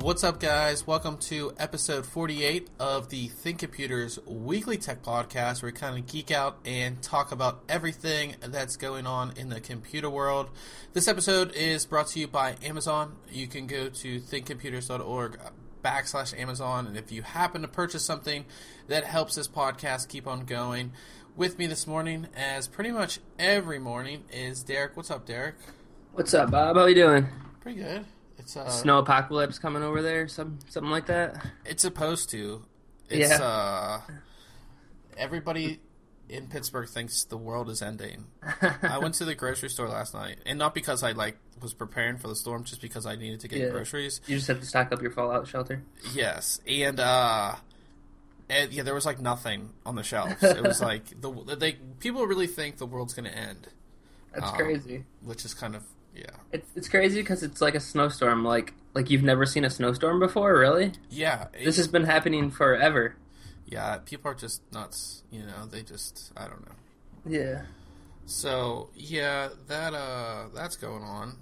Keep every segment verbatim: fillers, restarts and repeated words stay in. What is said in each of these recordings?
What's up, guys? Welcome to episode forty-eight of the Think Computers weekly tech podcast, where we kind of geek out and talk about everything that's going on in the computer world. This episode is brought to you by Amazon. You can go to think computers dot org backslash Amazon, and if you happen to purchase something that helps this podcast keep on going, with me this morning, as pretty much every morning, is Derek. What's up, Derek? What's up, Bob? How you doing? Pretty good. It's uh, snow apocalypse coming over there, some something like that. It's supposed to. It's yeah. uh, everybody in Pittsburgh thinks the world is ending. I went to the grocery store last night, and not because I like was preparing for the storm, just because I needed to get yeah. groceries. You just have to stock up your fallout shelter. Yes, and uh, and yeah, there was like nothing on the shelves. It was like the they people really think the world's going to end. That's um, crazy. Which is kind of. Yeah, it's it's crazy because it's like a snowstorm. Like like you've never seen a snowstorm before, really? Yeah, this has been happening forever. Yeah, people are just nuts. You know, they just I don't know. Yeah. So yeah, that uh, that's going on.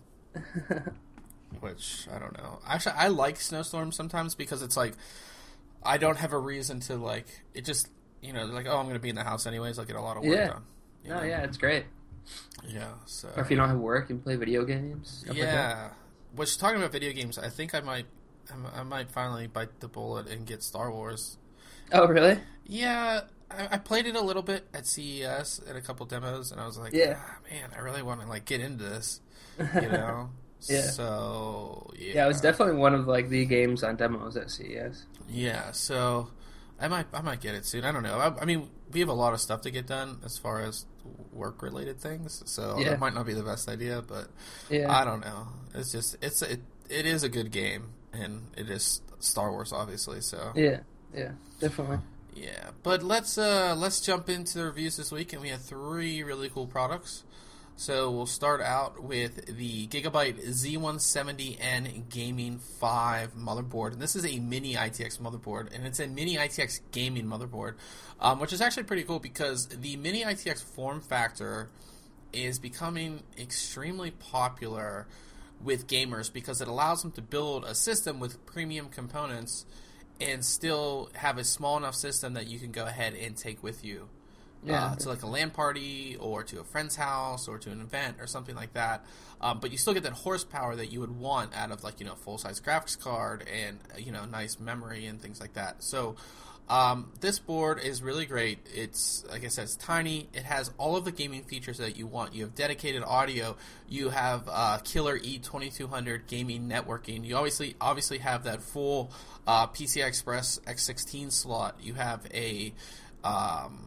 Which I don't know. Actually, I like snowstorms sometimes because it's like I don't have a reason to like it. Just you know, like oh, I'm going to be in the house anyways. I'll get a lot of work yeah. done. Oh know? Yeah, it's great. Yeah, so or if you don't have work, you can play video games. Yeah, like that. Which talking about video games, I think I might, I might finally bite the bullet and get Star Wars. Oh, really? Yeah, I, I played it a little bit at C E S at a couple demos, and I was like, yeah, ah, man, I really want to like get into this, you know? yeah. So yeah, yeah, it was definitely one of like the games on demos at C E S. Yeah, so I might, I might get it soon. I don't know. I, I mean, we have a lot of stuff to get done as far as work-related things, so yeah. that might not be the best idea, but yeah. I don't know. It's just it's it it is a good game, and it is Star Wars, obviously. So yeah, yeah, definitely. Yeah, but let's uh, let's jump into the reviews this week, and we have three really cool products. So we'll start out with the Gigabyte Z one seventy N Gaming five motherboard. And this is a mini I T X motherboard, and it's a mini I T X gaming motherboard, um, which is actually pretty cool because the mini I T X form factor is becoming extremely popular with gamers because it allows them to build a system with premium components and still have a small enough system that you can go ahead and take with you. Yeah, uh, to like a LAN party or to a friend's house or to an event or something like that. Um, but you still get that horsepower that you would want out of like, you know, full-size graphics card and, you know, nice memory and things like that. So um, this board is really great. It's, like I said, it's tiny. It has all of the gaming features that you want. You have dedicated audio. You have uh, killer E twenty-two hundred gaming networking. You obviously obviously have that full uh, P C I Express X sixteen slot. You have a... Um,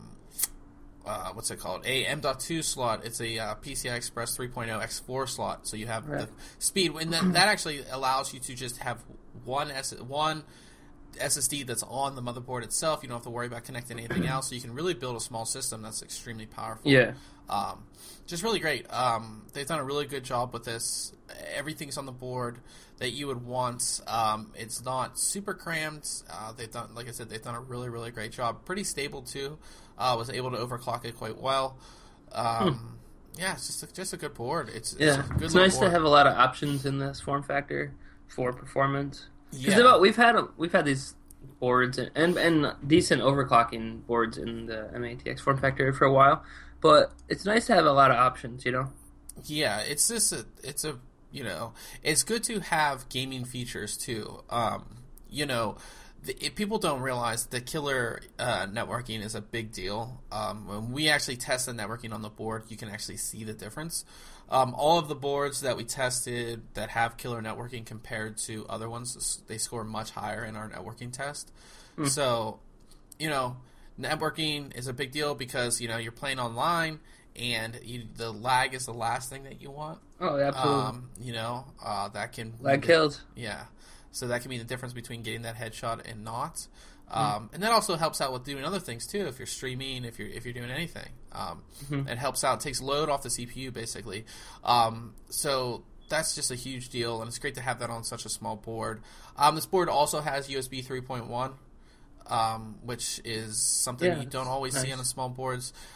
Uh, what's it called? A M dot two slot. It's a uh, P C I Express three point oh X four slot, so you have right. the speed. And that, that actually allows you to just have one S- one S S D that's on the motherboard itself. You don't have to worry about connecting anything else, so you can really build a small system that's extremely powerful. Yeah. Um, just really great. Um, they've done a really good job with this. Everything's on the board that you would want. Um, it's not super crammed. Uh, they've done, like I said, they've done a really, really great job. Pretty stable too. Uh, was able to overclock it quite well. Um, hmm. Yeah, it's just a, just a good board. It's yeah, it's, a good it's nice board. to have a lot of options in this form factor for performance. Yeah, about, we've had a, we've had these boards and, and and decent overclocking boards in the M A T X form factor for a while, but it's nice to have a lot of options. You know. Yeah, it's just a it's a you know it's good to have gaming features too. Um, you know. If people don't realize the killer uh, networking is a big deal. Um, when we actually test the networking on the board, you can actually see the difference. Um, all of the boards that we tested that have killer networking compared to other ones, they score much higher in our networking test. Mm. So, you know, networking is a big deal because, you know, you're playing online and you, the lag is the last thing that you want. Oh, absolutely. Um, you know, uh, that can... Lag kills. Yeah. So that can be the difference between getting that headshot and not. Um, mm. And that also helps out with doing other things too. If you're streaming, if you're if you're doing anything, um, mm-hmm. it helps out. It takes load off the C P U basically. Um, so that's just a huge deal, and it's great to have that on such a small board. Um, this board also has U S B three point one, um, which is something yeah, you don't always nice. see on the small boards.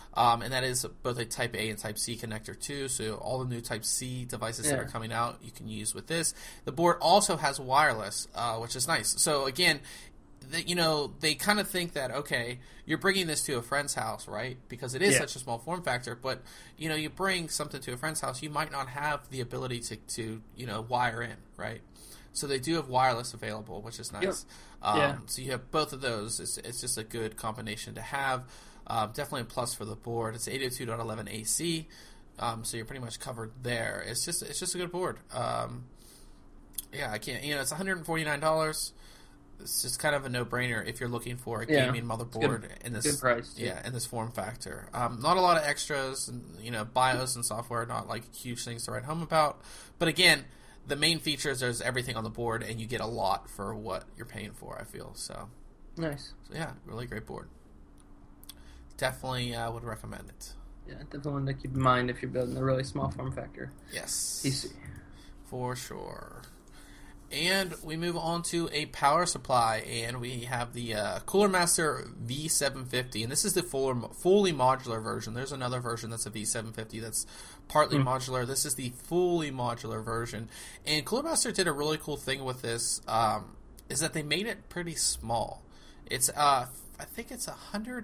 Um, and that is both a Type A and Type C connector too. So all the new Type C devices Yeah. that are coming out, you can use with this. The board also has wireless, uh, which is nice. So again, the, you know, they kind of think that, okay, you're bringing this to a friend's house, right? Because it is Yeah. such a small form factor. But, you know, you bring something to a friend's house, you might not have the ability to, to you know, wire in, right? So they do have wireless available, which is nice. Yep. Um, Yeah. So you have both of those. It's, it's just a good combination to have. Um, definitely a plus for the board. It's eight oh two dot eleven A C, um, so you're pretty much covered there. It's just it's just a good board. Um, yeah, I can't. You know, it's one hundred forty-nine dollars. It's just kind of a no-brainer if you're looking for a Yeah. gaming motherboard Good- in this good price, too. yeah in this form factor. Um, not a lot of extras, and you know, BIOS and software are not like huge things to write home about. But again, the main features, there's everything on the board, and you get a lot for what you're paying for. I feel so. Nice. So yeah, really great board. Definitely uh, would recommend it. Yeah, definitely one to keep in mind if you're building a really small form factor Yes. P C. For sure. And we move on to a power supply, and we have the uh, Cooler Master V seven fifty, and this is the full, fully modular version. There's another version that's a V seven fifty that's partly Mm. modular. This is the fully modular version, and Cooler Master did a really cool thing with this, um, is that they made it pretty small. It's, uh, I think it's one hundred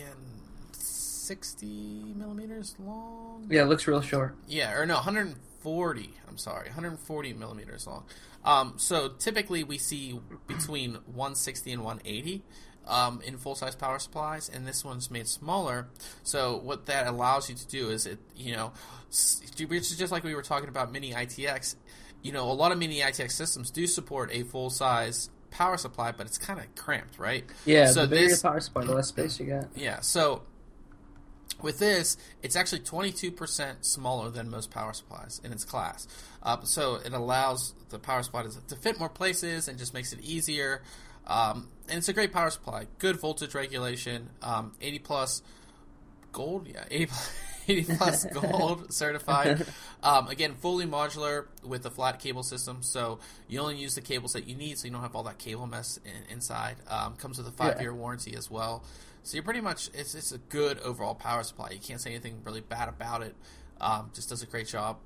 sixty millimeters long. Yeah, it looks real short. Yeah, or no, one hundred forty. I'm sorry, one hundred forty millimeters long. Um, so typically we see between one sixty and one eighty um, in full size power supplies, and this one's made smaller. So what that allows you to do is it, you know, which is just like we were talking about Mini I T X. You know, a lot of Mini I T X systems do support a full size power supply, but it's kind of cramped, right? Yeah, So the bigger this- your power supply, the less space you get. Yeah, so with this, it's actually twenty-two percent smaller than most power supplies in its class. Uh, so it allows the power supply to, to fit more places and just makes it easier. Um, and it's a great power supply. Good voltage regulation. Um, eighty plus gold. Yeah, eighty plus, eighty plus gold certified. Um, again, fully modular with a flat cable system. So you only use the cables that you need, so you don't have all that cable mess in, inside. Um, comes with a five-year Yeah. warranty as well. So you're pretty much, it's it's a good overall power supply. You can't say anything really bad about it. Um, just does a great job.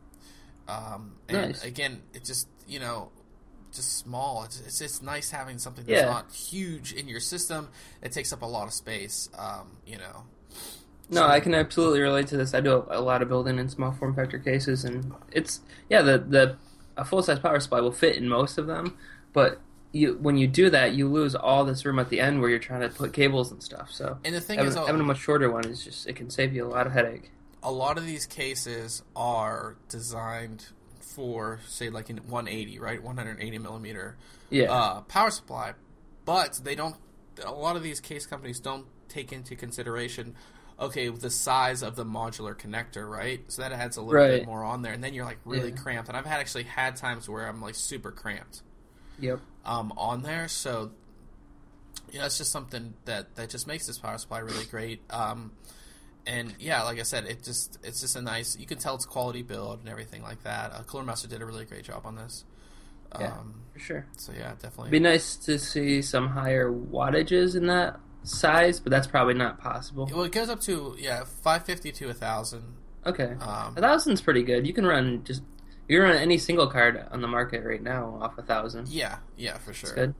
Um, and Nice. again, it just, you know, just small. It's, it's just nice having something that's Yeah. not huge in your system. It takes up a lot of space, um, you know. No, I can absolutely relate to this. I do a, a lot of building in small form factor cases, and it's yeah, the the a full size power supply will fit in most of them, but you when you do that, you lose all this room at the end where you're trying to put cables and stuff. So And the thing having, is, having a much shorter one is just it can save you a lot of headache. a lot of these cases are designed for, say, like in one eighty, right? one eighty millimeter Yeah, uh, power supply, but they don't. A lot of these case companies don't take into consideration, okay, the size of the modular connector, right? So that adds a little Right. bit more on there, and then you're like really Yeah. cramped. And I've had actually had times where I'm like super cramped yep. um, on there. So you know, it's just something that that just makes this power supply really great. Um, and yeah, like I said, it just it's just a nice. You can tell it's quality build and everything like that. Uh, Cooler Master did a really great job on this. Yeah, Um, for sure. so yeah, definitely. It'd be nice to see some higher wattages in that size, but that's probably not possible. Well, it goes up to yeah, five fifty to a thousand. Okay, Um, a thousand's pretty good. You can run just you can run any single card on the market right now off a thousand. yeah, yeah, for sure. It's good.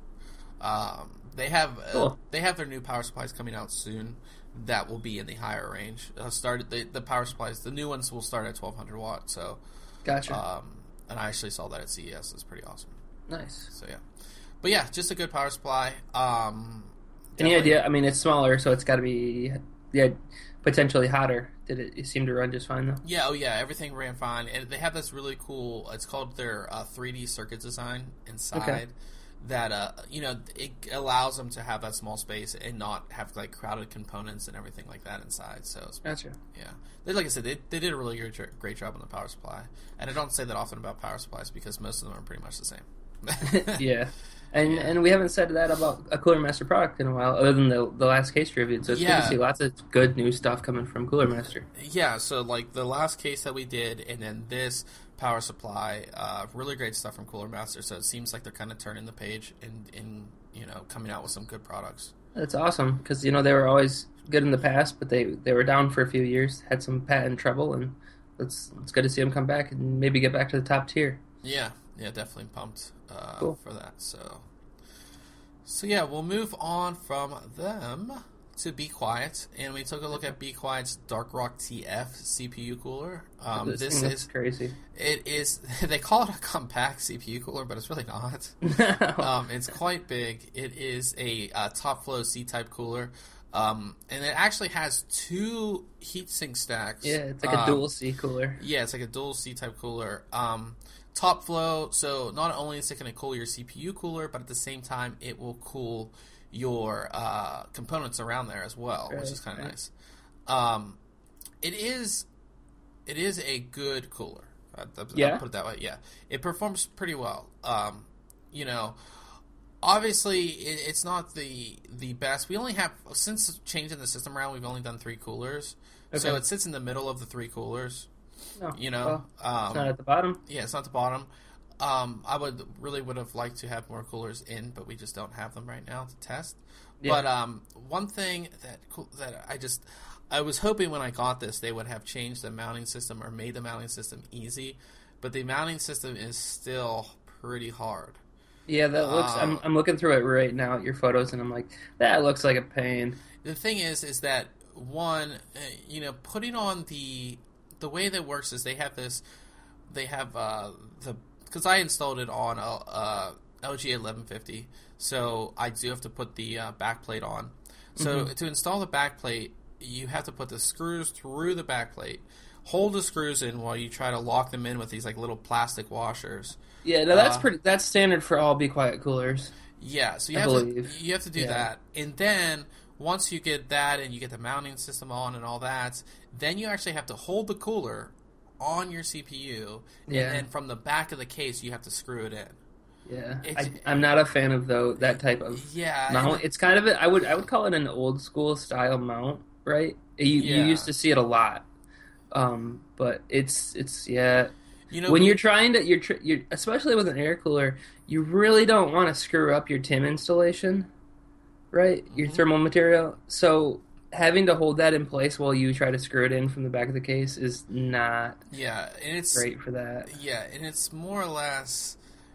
Um, they have uh, Cool. they have their new power supplies coming out soon. That will be in the higher range. Uh, started the the power supplies. The new ones will start at twelve hundred watt. So, Gotcha. um, and I actually saw that at C E S. It's pretty awesome. Nice. So yeah, but yeah, just a good power supply. Um, Any definitely- idea? I mean, it's smaller, so it's got to be yeah potentially hotter. Did it, it seem to run just fine though? Yeah, oh yeah, everything ran fine, and they have this really cool. It's called their uh, three D circuit design inside. Okay. That uh, you know, it allows them to have that small space and not have like crowded components and everything like that inside. So it's, Gotcha. yeah, they, like I said, they, they did a really great, great job on the power supply. And I don't say that often about power supplies because most of them are pretty much the same. Yeah. And Yeah. and we haven't said that about a Cooler Master product in a while, other than the the last case reviewed. So it's good Yeah. to see lots of good new stuff coming from Cooler Master. Yeah, so like the last case that we did, and then this power supply, uh, really great stuff from Cooler Master. So it seems like they're kind of turning the page and, and you know coming out with some good products. That's awesome because you know they were always good in the past, but they they were down for a few years, had some patent trouble, and it's it's good to see them come back and maybe get back to the top tier. Yeah, yeah, definitely pumped uh, Cool. for that. So, so yeah, we'll move on from them to Be Quiet, and we took a look at Be Quiet's Dark Rock T F C P U cooler. Um, this this thing is looks crazy. it is they call it a compact C P U cooler, but it's really not. Um, it's quite big. It is a uh, top flow C type cooler, um, and it actually has two heatsink stacks. Yeah, it's like a um, dual C cooler. Yeah, it's like a dual C type cooler. Um, top flow, so not only is it going to cool your C P U cooler, but at the same time it will cool your uh, components around there as well, Right, which is kind of right. nice. Um, it is it is a good cooler. I'll, I'll Yeah? put it that way. Yeah, it performs pretty well. Um, you know, obviously it, it's not the the best. We only have since changing the system around, we've only done three coolers, so Okay. it sits in the middle of the three coolers. No, You know, well, um, it's not at the bottom. yeah, it's not the bottom. Um, I would really would have liked to have more coolers in, but we just don't have them right now to test. Yeah. But um, one thing that cool- that I just I was hoping when I got this they would have changed the mounting system or made the mounting system easy, but the mounting system is still pretty hard. Yeah, that looks. I'm Uh, I'm looking through it right now at your photos, and I'm like, that looks like a pain. The thing is, is that one, uh, you know, putting on the the way that works is they have this, they have uh, the because I installed it on a, uh L G eleven fifty, so I do have to put the uh, backplate on. So Mhm. to install the backplate, you have to put the screws through the backplate, hold the screws in while you try to lock them in with these like little plastic washers. Yeah, no, that's Uh, pretty. That's standard for all Be Quiet coolers. Yeah, so you I have believe. to you have to do Yeah. that, and then once you get that and you get the mounting system on and all that, then you actually have to hold the cooler on your C P U, Yeah. and then from the back of the case you have to screw it in. Yeah, It's- I, I'm not a fan of though that type of Yeah, mount. and- It's kind of a, I would I would call it an old school style mount, right? You Yeah. you used to see it a lot, um, but it's it's yeah. you know When we- you're trying to you're, tr- you're especially with an air cooler, you really don't want to screw up your T I M installation, right? Your Mhm. thermal material. So having to hold that in place while you try to screw it in from the back of the case is not yeah, and it's great for that. yeah, and it's more or less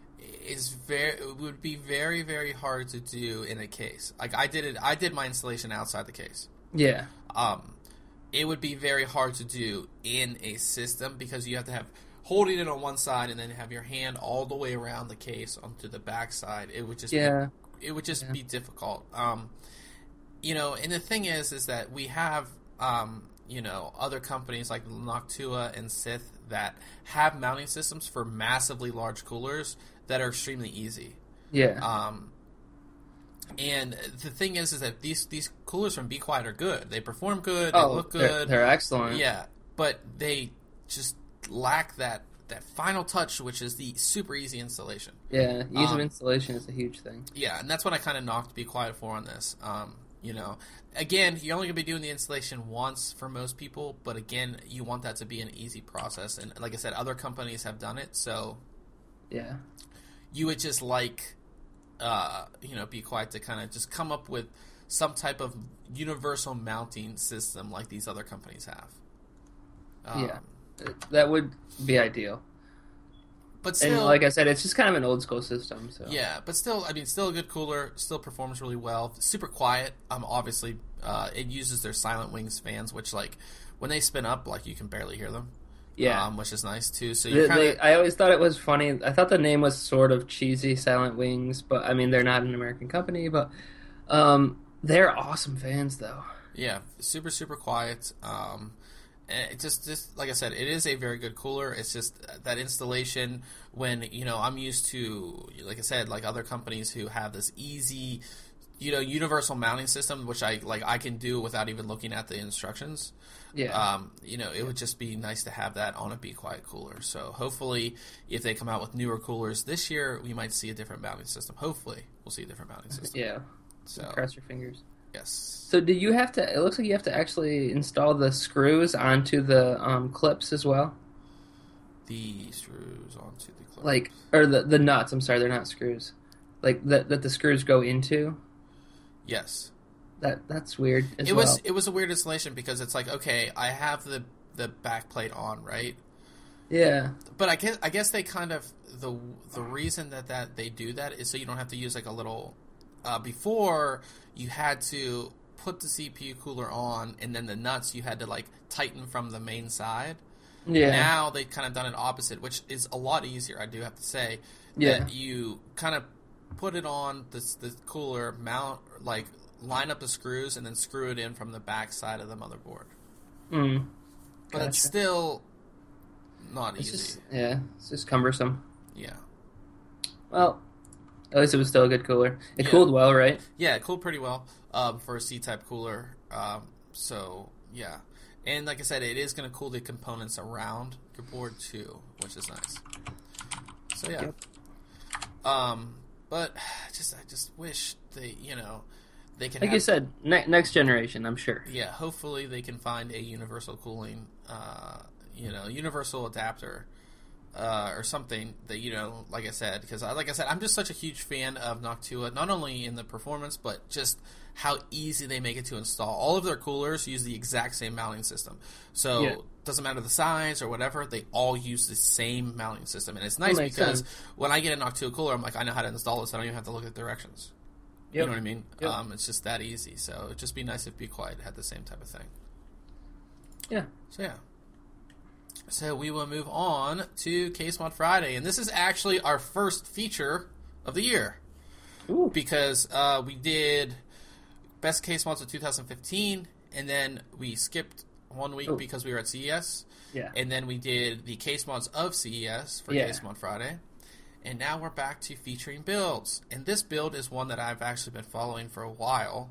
is very it would be very very hard to do in a case. Like I did it, I did my installation outside the case. Yeah, um, it would be very hard to do in a system because you have to have holding it on one side and then have your hand all the way around the case onto the back side. It would just yeah, be, it would just Yeah. be difficult. Um, you know, and the thing is, is that we have um, you know other companies like Noctua and Sith that have mounting systems for massively large coolers that are extremely easy. yeah. Um, and the thing is, is that these these coolers from Be Quiet are good. They perform good. They oh, look they're, good. they're excellent. Yeah, but they just lack that that final touch, which is the super easy installation. Yeah, ease Um, of installation is a huge thing. Yeah, and that's what I kind of knocked Be Quiet for on this. Um, you know, again, you're only gonna be doing the installation once for most people, but again, you want that to be an easy process. And like I said, other companies have done it, so Yeah, you would just like, uh, you know, Be Quiet to kind of just come up with some type of universal mounting system like these other companies have. Um, Yeah. that would be ideal. but still, And like I said, it's just kind of an old school system. So yeah, but still, I mean, still a good cooler. Still performs really well. Super quiet. Um, obviously, uh, it uses their Silent Wings fans, which like when they spin up, like you can barely hear them. yeah. um, which is nice too. So They- you kind they- of I always thought it was funny. I thought the name was sort of cheesy, Silent Wings, but I mean they're not an American company, but um, they're awesome fans though. yeah, super super quiet. Um, and it just just like I said, it is a very good cooler. It's just that installation when you know I'm used to, like I said, like other companies who have this easy, you know, universal mounting system, which I like I can do without even looking at the instructions. Yeah, Um, you know, it would just be nice to have that on a Be Quiet cooler. So hopefully, if they come out with newer coolers this year, we might see a different mounting system. Hopefully, we'll see a different mounting system. yeah. So Cross your fingers. yes, So do you have to? It looks like you have to actually install the screws onto the um, clips as well, the screws onto the clip. like or the the nuts. I'm sorry, they're not screws. Like that that the screws go into. yes, That that's weird as it well. was it was a weird installation because it's like, okay, I have the the back plate on, right? Yeah. But I guess I guess they kind of the the reason that, that they do that is so you don't have to use like a little. Uh, before you had to put the C P U cooler on, and then the nuts you had to like tighten from the main side. Yeah. Now they've kind of done it opposite, which is a lot easier. I do have to say. Yeah. That you kind of put it on the the cooler, mount like line up the screws, and then screw it in from the back side of the motherboard. Mm. But Gotcha. it's still not It's easy. just, yeah, it's just cumbersome. Yeah. Well, at least it was still a good cooler. It Yeah. cooled well, right? Yeah, it cooled pretty well um, for a C-type cooler. Um, so, yeah. And like I said, it is going to cool the components around your board, too, which is nice. So, yeah. Yep. Um, but just I just wish they, you know, they can Like have, you said, ne- next generation, I'm sure. yeah, hopefully they can find a universal cooling, uh, you know, universal adapter uh, or something that, you know, like I said, because I, like I said, I'm just such a huge fan of Noctua, not only in the performance, but just how easy they make it to install. All of their coolers use the exact same mounting system. So Yeah. doesn't matter the size or whatever, they all use the same mounting system. And it's nice makes because sense. when I get a Noctua cooler, I'm like, I know how to install this. I don't even have to look at directions. You Yep. know what I mean? Yep. Um, it's just that easy. So it'd just be nice if Be Quiet had the same type of thing. Yeah. So yeah. So we will move on to Case Mod Friday, and this is actually our first feature of the year Ooh. because uh, we did best case mods of two thousand fifteen, and then we skipped one week Ooh. because we were at C E S, Yeah. and then we did the case mods of C E S for Yeah. Case Mod Friday. And now we're back to featuring builds. And this build is one that I've actually been following for a while.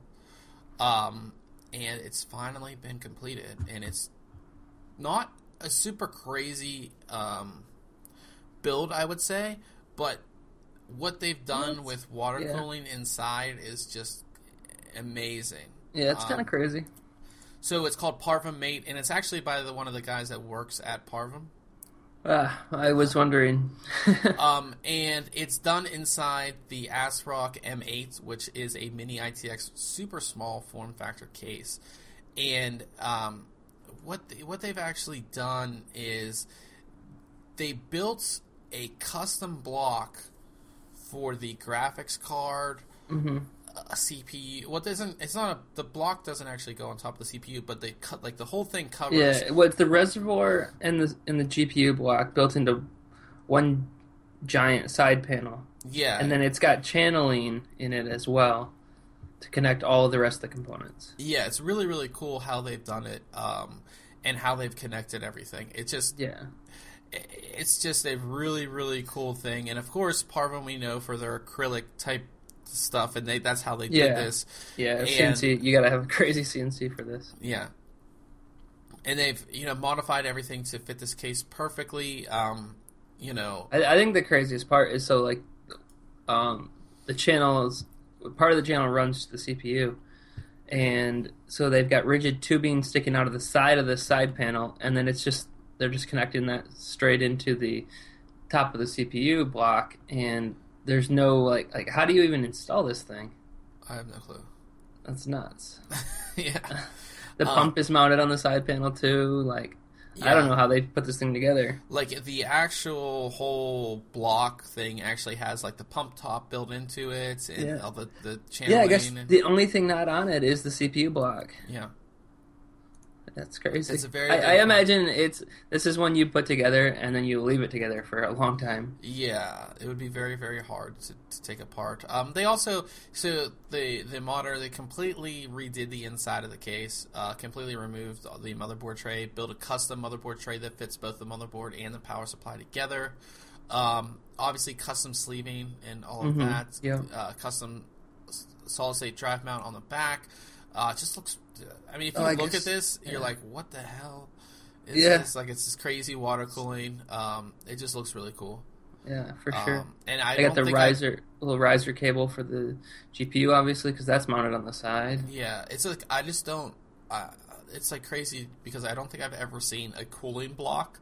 Um, and it's finally been completed. And it's not a super crazy um, build, I would say. But what they've done What? with water Yeah. cooling inside is just amazing. Yeah, it's Um, kind of crazy. So it's called Parvum Mate. And it's actually by the, one of the guys that works at Parvum. Ah, I was wondering. Um, and it's done inside the ASRock M eight, which is a mini I T X super small form factor case. And um, what they, what they've actually done is they built a custom block for the graphics card, hmm a C P U. What doesn't it's not a the block doesn't actually go on top of the C P U, but they cut like the whole thing covers. Yeah, what's the reservoir and the and the G P U block built into one giant side panel, Yeah, and then it's got channeling in it as well to connect all of the rest of the components. yeah, it's really really cool how they've done it, um, and how they've connected everything. It's just Yeah, it's just a really really cool thing, and of course Parvum we know for their acrylic type stuff, and they that's how they Yeah. did this. yeah. And- C N C, you gotta have a crazy C N C for this. Yeah, and they've you know modified everything to fit this case perfectly. Um, you know, I, I think the craziest part is so like, um, the channels, part of the channel runs to the C P U, and so they've got rigid tubing sticking out of the side of the side panel, and then it's just they're just connecting that straight into the top of the C P U block, and there's no like like how do you even install this thing? I have no clue. That's nuts. yeah, The Um, pump is mounted on the side panel too. Like I don't Yeah. know how they put this thing together. Like the actual whole block thing actually has like the pump top built into it, and Yeah. all the the channeling. Yeah, I guess and, the only thing not on it is the C P U block. yeah. That's crazy. It's a very I, I different- imagine it's this is one you put together and then you leave it together for a long time. Yeah, it would be very, very hard to, to take apart. Um, they also, so the the modder, they completely redid the inside of the case, uh, completely removed the motherboard tray, built a custom motherboard tray that fits both the motherboard and the power supply together. Um, obviously, custom sleeving and all of Mhm, that. yeah. Uh, custom solid state drive mount on the back. Uh, it just looks. I mean, if you Oh, I look guess- at this, yeah. you're like, what the hell? It's Yeah. just like it's this crazy water cooling. Um, it just looks really cool. Yeah, for sure. Um, and I, I don't got the think I- riser, little riser cable for the G P U, obviously, because that's mounted on the side. yeah, it's like I just don't. Uh, it's like crazy because I don't think I've ever seen a cooling block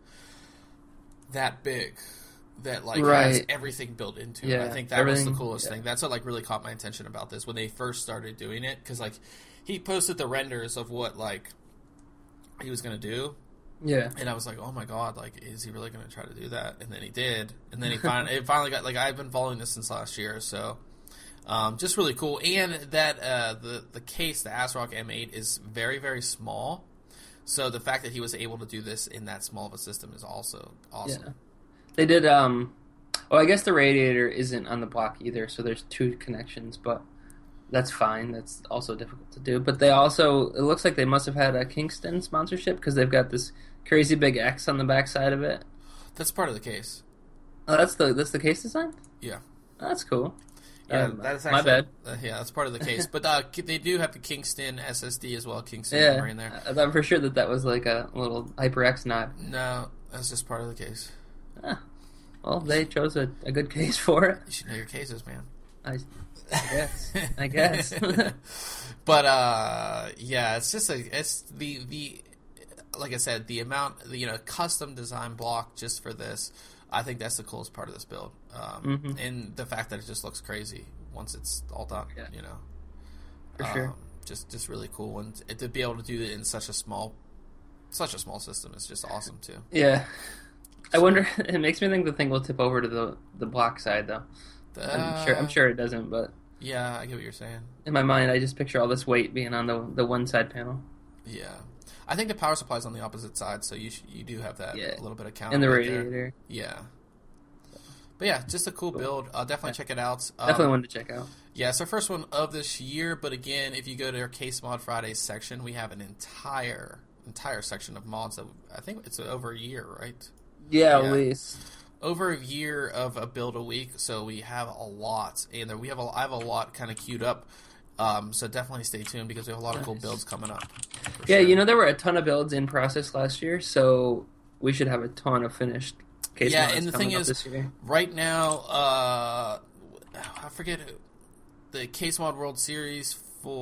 that big that like has Right. everything built into Yeah, it. I think that was the everything- coolest yeah. thing. That's what like really caught my attention about this when they first started doing it because like he posted the renders of what like he was gonna do. Yeah. And I was like, oh my god, like, is he really going to try to do that? And then he did. And then he finally, it finally got, like, I've been following this since last year, so um, just really cool. And that uh, the, the case, the ASRock M eight, is very, very small. So the fact that he was able to do this in that small of a system is also awesome. Yeah. They did, um, well, I guess the radiator isn't on the block either, so there's two connections, but that's fine. That's also difficult to do. But they also, it looks like they must have had a Kingston sponsorship because they've got this crazy big X on the back side of it. That's part of the case. Oh, that's the that's the case design? Yeah. Oh, that's cool. Yeah, um, that's my actually, bad. Uh, yeah, that's part of the case. But uh, they do have the Kingston S S D as well, Kingston Yeah, memory in there. I thought for sure that that was like a little HyperX nod. No, that's just part of the case. Ah, well, they chose a, a good case for it. You should know your cases, man. I, I guess. I guess. But uh, yeah, it's just a it's the the like I said, the amount, you know, custom design block just for this. I think that's the coolest part of this build, um, mm-hmm. and the fact that it just looks crazy once it's all done. Yeah. You know, for um, sure. Just just really cool, and to be able to do it in such a small, such a small system is just awesome too. Yeah. I wonder. It makes me think the thing will tip over to the the block side, though. Uh, I'm sure. I'm sure it doesn't, but yeah, I get what you're saying. In my mind, I just picture all this weight being on the the one side panel. Yeah, I think the power supply is on the opposite side, so you sh- you do have that Yeah. a little bit of count. And the right radiator. there. Yeah. But yeah, just a cool build. Uh, definitely Yeah. check it out. Um, Definitely one to check out. Yeah, it's our first one of this year. But again, if you go to our Case Mod Fridays section, we have an entire entire section of mods that I think it's over a year, right? Yeah, Yeah. at least. Over a year of a build a week, so we have a lot, and there we have a, I have a lot kind of queued up. Um, so definitely stay tuned because we have a lot of cool Nice. builds coming up. Yeah, sure. you know there were a ton of builds in process last year, so we should have a ton of finished case Yeah, mods and the coming thing up is, this year. right now, uh, I forget the Case Mod World Series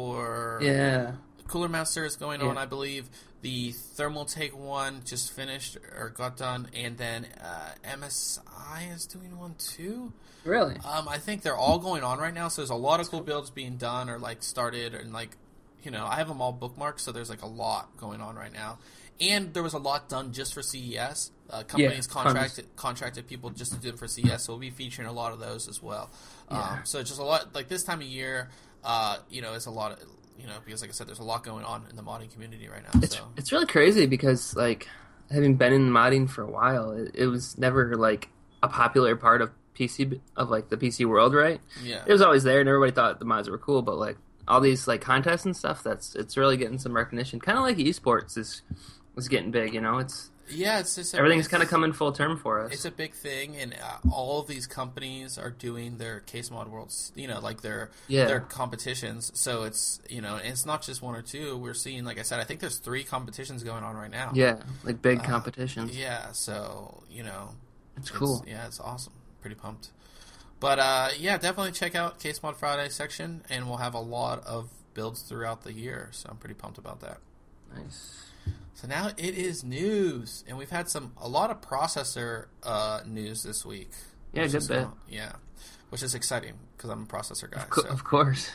for Yeah. Cooler Master is going Yeah. on, I believe. The Thermal Take one just finished or got done, and then uh, M S I is doing one too. Really? Um, I think they're all going on right now, so there's a lot of cool builds being done or like started, and like, you know, I have them all bookmarked, so there's like a lot going on right now. And there was a lot done just for C E S. Uh, companies Yeah, contracted contracted people just to do it for C E S, so we'll be featuring a lot of those as well. Yeah. Um, so just a lot like this time of year, uh, you know, it's a lot of. You know, because like I said, there's a lot going on in the modding community right now. It's so it's really crazy because like having been in modding for a while, it, it was never like a popular part of P C of like the P C world, right? yeah, It was always there, and everybody thought the mods were cool, but like all these like contests and stuff, that's it's really getting some recognition. Kind of like esports is is getting big, you know. It's yeah, it's just a, everything's it's- kind of coming full term for us. It's a big thing, and uh, all of these companies are doing their Case Mod Worlds, you know, like their Yeah. their competitions. So it's you know, and it's not just one or two. We're seeing, like I said, I think there's three competitions going on right now. Yeah, like big Uh, competitions. Yeah, so you know, It's cool. yeah, it's awesome. Pretty pumped. But uh, yeah, definitely check out Case Mod Friday section, and we'll have a lot of builds throughout the year. So I'm pretty pumped about that. Nice. So now it is news, and we've had some a lot of processor uh, news this week. Yeah, which good is, bit. uh, yeah, which is exciting because I'm a processor guy. Of, co- so. of course.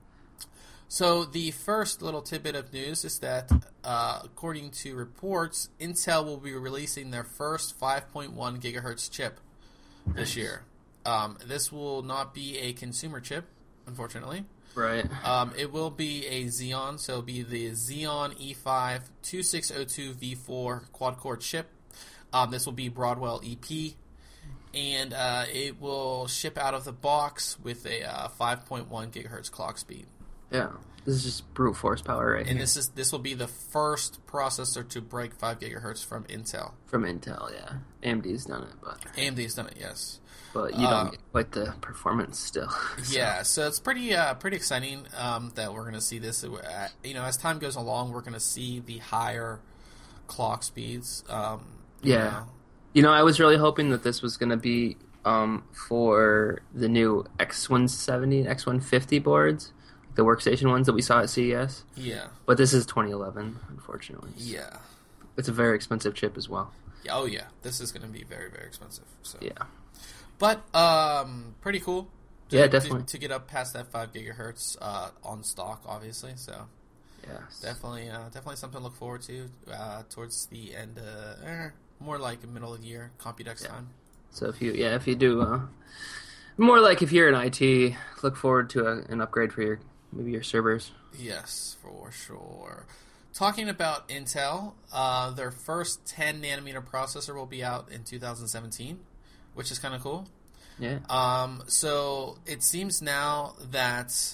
so the first little tidbit of news is that, uh, according to reports, Intel will be releasing their first five point one gigahertz chip this year. Um, this will not be a consumer chip, unfortunately. Right. Um, it will be a Xeon, so it'll be the Xeon E five twenty-six oh two V four quad-core chip. Um, this will be Broadwell E P, and uh, it will ship out of the box with a uh, five point one gigahertz clock speed. Yeah. This is just brute force power right And here. this is this will be the first processor to break five gigahertz from Intel. From Intel, yeah. A M D's done it, but A M D's done it, yes. but you Uh, don't get quite the performance still. So, Yeah, so it's pretty uh, pretty exciting um, that we're going to see this. Uh, you know, as time goes along, we're going to see the higher clock speeds. Um, you Yeah. know. You know, I was really hoping that this was going to be um, for the new X one seventy, X one fifty boards, the workstation ones that we saw at C E S. Yeah. But this is twenty eleven, unfortunately. Yeah. It's a very expensive chip as well. Yeah, oh yeah, this is going to be very very expensive. So. Yeah. But um, pretty cool. To, Yeah, definitely. to, to get up past that five gigahertz uh, on stock, obviously. So Yeah, definitely, uh, definitely something to look forward to uh, towards the end, uh, eh, more like middle of the year, Computex yeah. time. So if you, yeah, if you do, uh, more like if you're in I T, look forward to a, an upgrade for your maybe your servers. Yes, for sure. Talking about Intel, uh, their first ten nanometer processor will be out in two thousand seventeen, which is kind of cool. Yeah. Um, so it seems now that,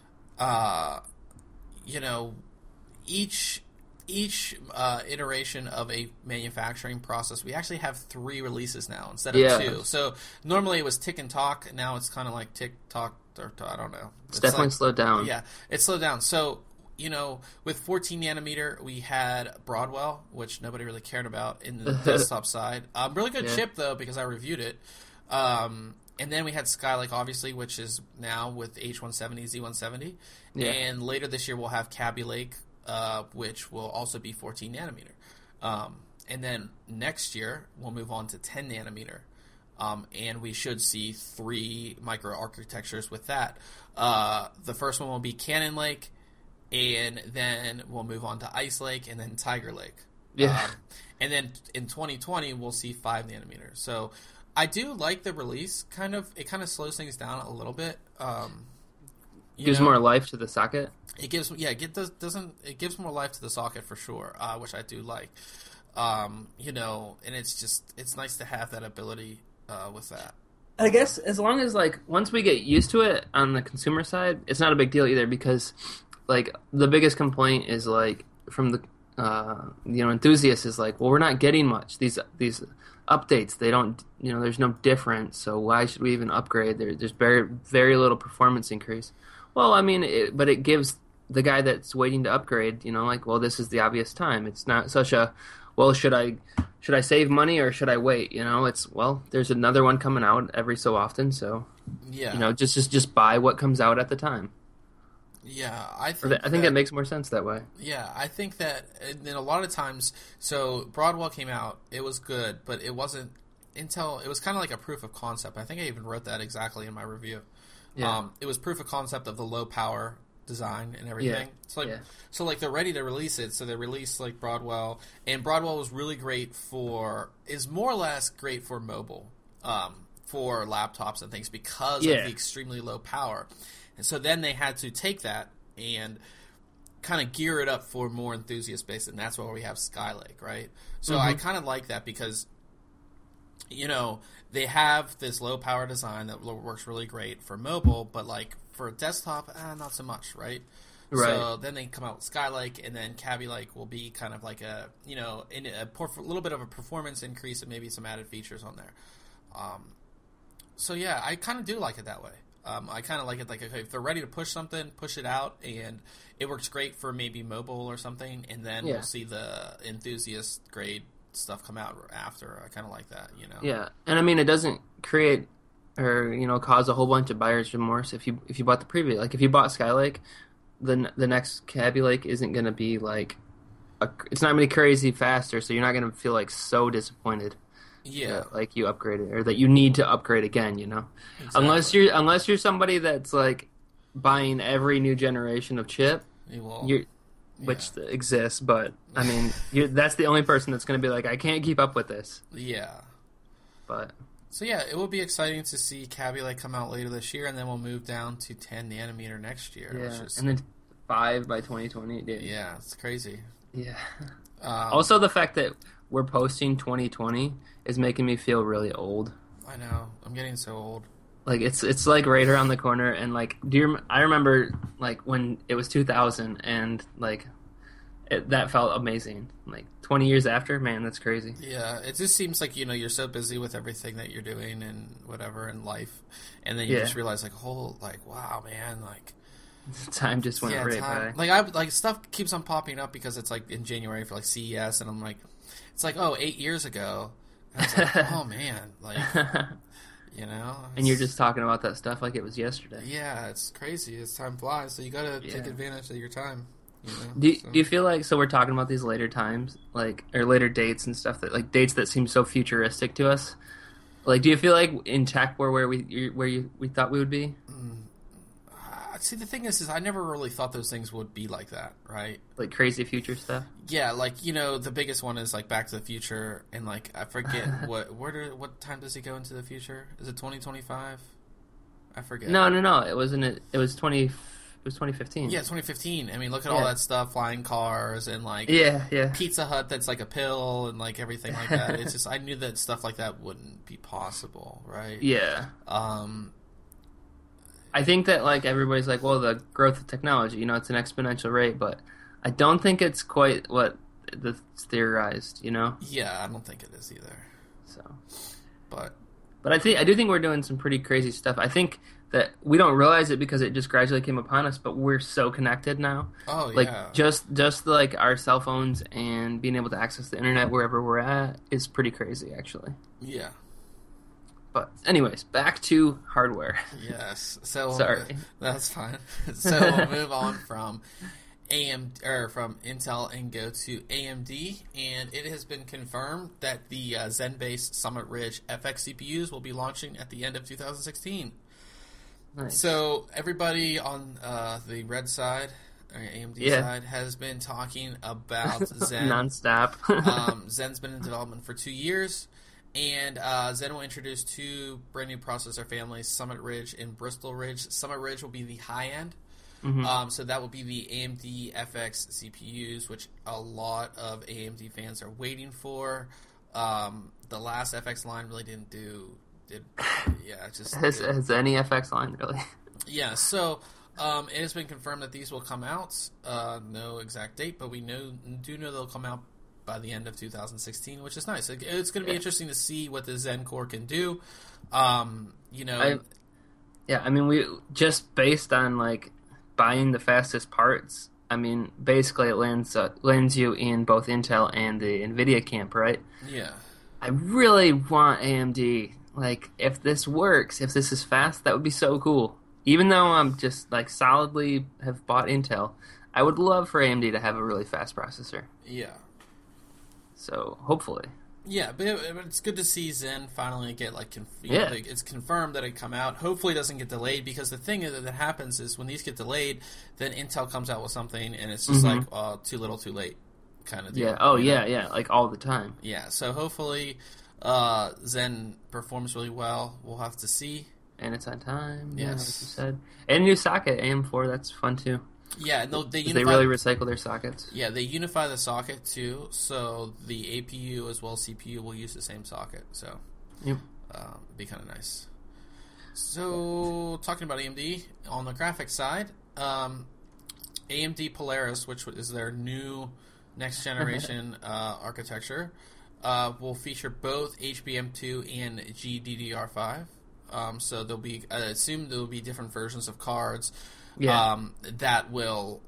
uh, you know, each each uh, iteration of a manufacturing process, we actually have three releases now instead of Yeah. two. So normally it was tick and talk, and now it's kind of like tick tock or I don't know. It's, it's definitely like, slowed down. Yeah, it's slowed down. So you know, with fourteen nanometer, we had Broadwell, which nobody really cared about in the desktop side. Um, really good yeah. chip though, because I reviewed it. Um, and then we had Skylake, obviously, which is now with H one seventy, Z one seventy. Yeah. And later this year we'll have Kaby Lake, uh, which will also be fourteen nanometer. Um, and then next year we'll move on to ten nanometer. Um, and we should see three microarchitectures with that. Uh, the first one will be Cannon Lake, and then we'll move on to Ice Lake, and then Tiger Lake. Yeah. Um, and then in twenty twenty we'll see five nanometer. So I do like the release. Kind of, it kind of slows things down a little bit. Um, gives know, more life to the socket. It gives, yeah, it does, doesn't it gives more life to the socket for sure, uh, which I do like. Um, you know, and it's just it's nice to have that ability uh, with that. I guess as long as like once we get used to it on the consumer side, it's not a big deal either because like the biggest complaint is like from the uh, you know enthusiasts is like, well, we're not getting much these these updates. They don't, you know, there's no difference. So why should we even upgrade? There, there's very very little performance increase. Well, I mean, it, but it gives the guy that's waiting to upgrade, you know, like, well, this is the obvious time. It's not such a, well, should I should I save money or should I wait? You know, it's, well, there's another one coming out every so often, so yeah, you know, just just just buy what comes out at the time. Yeah, I think that, I think that, that makes more sense that way. Yeah, I think that, and then a lot of times, so Broadwell came out, it was good, but it wasn't Intel. It was kind of like a proof of concept. I think I even wrote that exactly in my review. Yeah. Um, it was proof of concept of the low power design and everything. Yeah. So like, yeah. so like they're ready to release it. So they released like Broadwell, and Broadwell was really great for is more or less great for mobile, um, for laptops and things because Yeah. of the extremely low power. And so then they had to take that and kind of gear it up for more enthusiast base, and that's where we have Skylake, right? So Mm-hmm. I kind of like that because, you know, they have this low power design that works really great for mobile, but like for desktop, eh, not so much, right? Right. So then they come out with Skylake, and then Kaby Lake will be kind of like a, you know, in a, a little bit of a performance increase and maybe some added features on there. Um, so yeah, I kind of do like it that way. Um, I kind of like it like, okay, if they're ready to push something, push it out, and it works great for maybe mobile or something, and then Yeah. we'll see the enthusiast grade stuff come out after. I kind of like that, you know? Yeah, and I mean, it doesn't create or, you know, cause a whole bunch of buyer's remorse if you if you bought the preview. Like, if you bought Skylake, the the next Kaby Lake isn't going to be like, a, it's not going to be crazy faster, so you're not going to feel like so disappointed. Yeah. That, like you upgraded or that you need to upgrade again, you know. Exactly. Unless you're unless you're somebody that's like buying every new generation of chip, You will. you're, which exists, but I mean, you're, that's the only person that's going to be like, I can't keep up with this. Yeah. But So yeah, it will be exciting to see Kaby Lake come out later this year, and then we'll move down to ten nanometer next year. yeah, Which is, and then five by twenty twenty. Dude. yeah, it's crazy. Yeah. Um, Also, the fact that we're posting twenty twenty is making me feel really old. I know. I'm getting so old. Like it's it's like right around the corner, and like, do you? Rem- I remember like when it was two thousand, and like it, that felt amazing. Like twenty years after, man, that's crazy. Yeah, it just seems like, you know, you're so busy with everything that you're doing and whatever in life, and then you Yeah. just realize like, oh, like wow, man, like Time just went yeah, right time. by. Like I like stuff keeps on popping up because it's like in January for like C E S, and I'm like, it's like oh, eight years ago. And I was like, oh man, like you know, And you're it's- just talking about that stuff like it was yesterday. yeah, it's crazy. As time flies, so you gotta take Yeah. advantage of your time. You know? Do you, So- do you feel like, so we're talking about these later times, like, or later dates and stuff, that like dates that seem so futuristic to us? Like, do you feel like in tech we're where we where you we thought we would be? see, the thing is, is I never really thought those things would be like that, right? Like crazy future stuff. Yeah, like, you know, the biggest one is like Back to the Future, and like I forget what where do, what time does he go into the future? Is it twenty twenty-five? I forget. No, no, no. It wasn't. It, it was twenty. It was twenty fifteen. Yeah, twenty fifteen. I mean, look at Yeah. all that stuff, flying cars and like Yeah, yeah. Pizza Hut that's like a pill and like everything like that. It's just I knew that stuff like that wouldn't be possible, right? Yeah. Um. I think that like everybody's like, well, the growth of technology, you know, it's an exponential rate, but I don't think it's quite what that's theorized, you know. Yeah, I don't think it is either. So, But but I think I do think we're doing some pretty crazy stuff. I think that we don't realize it because it just gradually came upon us, but we're so connected now. oh Like yeah, just just like our cell phones and being able to access the internet wherever we're at is pretty crazy, actually. yeah, But anyways, back to hardware. yes. So Sorry. that's fine. So we'll move on from A M or from Intel and go to A M D, and it has been confirmed that the uh, Zen-based Summit Ridge F X C P Us will be launching at the end of two thousand sixteen. Nice. So everybody on uh, the red side, or A M D Yeah. side, has been talking about Zen. Nonstop. um, Zen's been in development for two years, and uh, Zen will introduce two brand new processor families, Summit Ridge and Bristol Ridge. Summit Ridge will be the high end. Mhm. Um, so that will be the A M D F X C P Us, which a lot of A M D fans are waiting for. Um, the last F X line really didn't do. Did yeah, it just Has, did- has any F X line really? yeah. So um, it has been confirmed that these will come out. Uh, no exact date, but we know do know they'll come out by the end of two thousand sixteen, which is nice. It, it's going to be Yeah. interesting to see what the Zen Core can do. Um, you know, I- Yeah, I mean, we just based on like buying the fastest parts. I mean, basically, it lands uh, lands you in both Intel and the Nvidia camp, right? yeah, I really want A M D. Like, if this works, if this is fast, that would be so cool. Even though I'm just like solidly have bought Intel, I would love for A M D to have a really fast processor. yeah. So hopefully, Yeah, but, it, but it's good to see Zen finally get like, conf- you Yeah. know, like, it's confirmed that it come out. Hopefully, it doesn't get delayed, because the thing that, that happens is when these get delayed, then Intel comes out with something and it's just Mhm. like uh, too little, too late kind of deal. yeah. Oh you know? yeah, yeah. Like all the time. yeah. So hopefully, uh, Zen performs really well. We'll have to see. And it's on time. Yeah, like you Yes. said. And a new socket, A M four. That's fun too. Yeah, and they'll, they 'Cause unify. they really recycle their sockets. yeah, they unify the socket too, so the A P U as well as C P U will use the same socket. So, Yep. um, it'd be kind of nice. So, talking about A M D on the graphics side, um, A M D Polaris, which is their new next generation uh, architecture, uh, will feature both H B M two and G D D R five. Um, so there'll be, I assume there will be different versions of cards Yeah. um, that will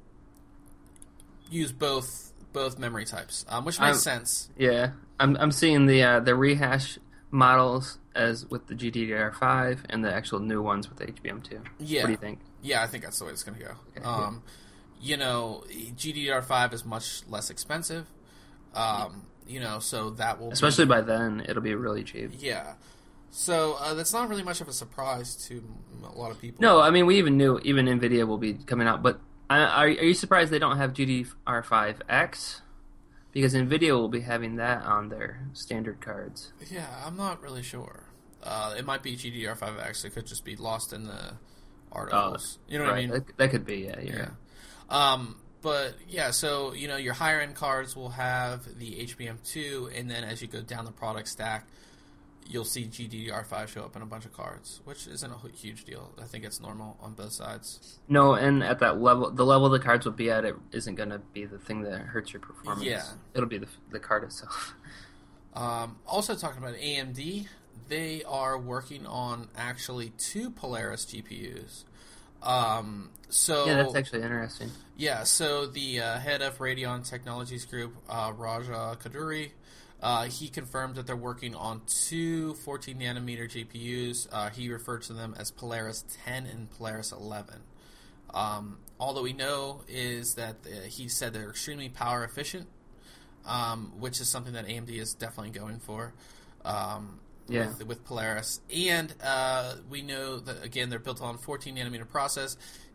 use both both memory types, um, which makes I'm- sense. Yeah, I'm I'm seeing the uh, the rehash models as with the G D D R five and the actual new ones with the H B M two. Yeah, What do you think? yeah, I think that's the way it's going to go. Okay, Um, you know, G D D R five is much less expensive. Um, you know, so that will Especially be, by then, it'll be really cheap. yeah. So uh, that's not really much of a surprise to a lot of people. No, I mean we even knew even Nvidia will be coming out, but uh, are are you surprised they don't have G D D R five X? Because Nvidia will be having that on their standard cards. Yeah, I'm not really sure. Uh, it might be G D D R five X. It could just be lost in the articles. you know what I right, mean? that, that could be. Yeah, you're Yeah. right. Um, but yeah, so you know your higher end cards will have the H B M two, and then as you go down the product stack, you'll see G D D R five show up in a bunch of cards, which isn't a hu- huge deal. I think it's normal on both sides. No, and at that level, the level the cards will be at, it isn't going to be the thing that hurts your performance. Yeah. It'll be the the card itself. Um, also talking about A M D, they are working on actually two Polaris G P Us. Um, so Yeah, that's actually interesting. Yeah, so the uh, head of Radeon Technologies Group, uh, Raja Kaduri, uh, he confirmed that they're working on two fourteen nanometer G P Us. Uh, he referred to them as Polaris ten and Polaris eleven. Um, all that we know is that uh, he said they're extremely power efficient, um, which is something that A M D is definitely going for. Um, Yeah. with, with Polaris. And uh, we know that, again, they're built on fourteen nanometer process.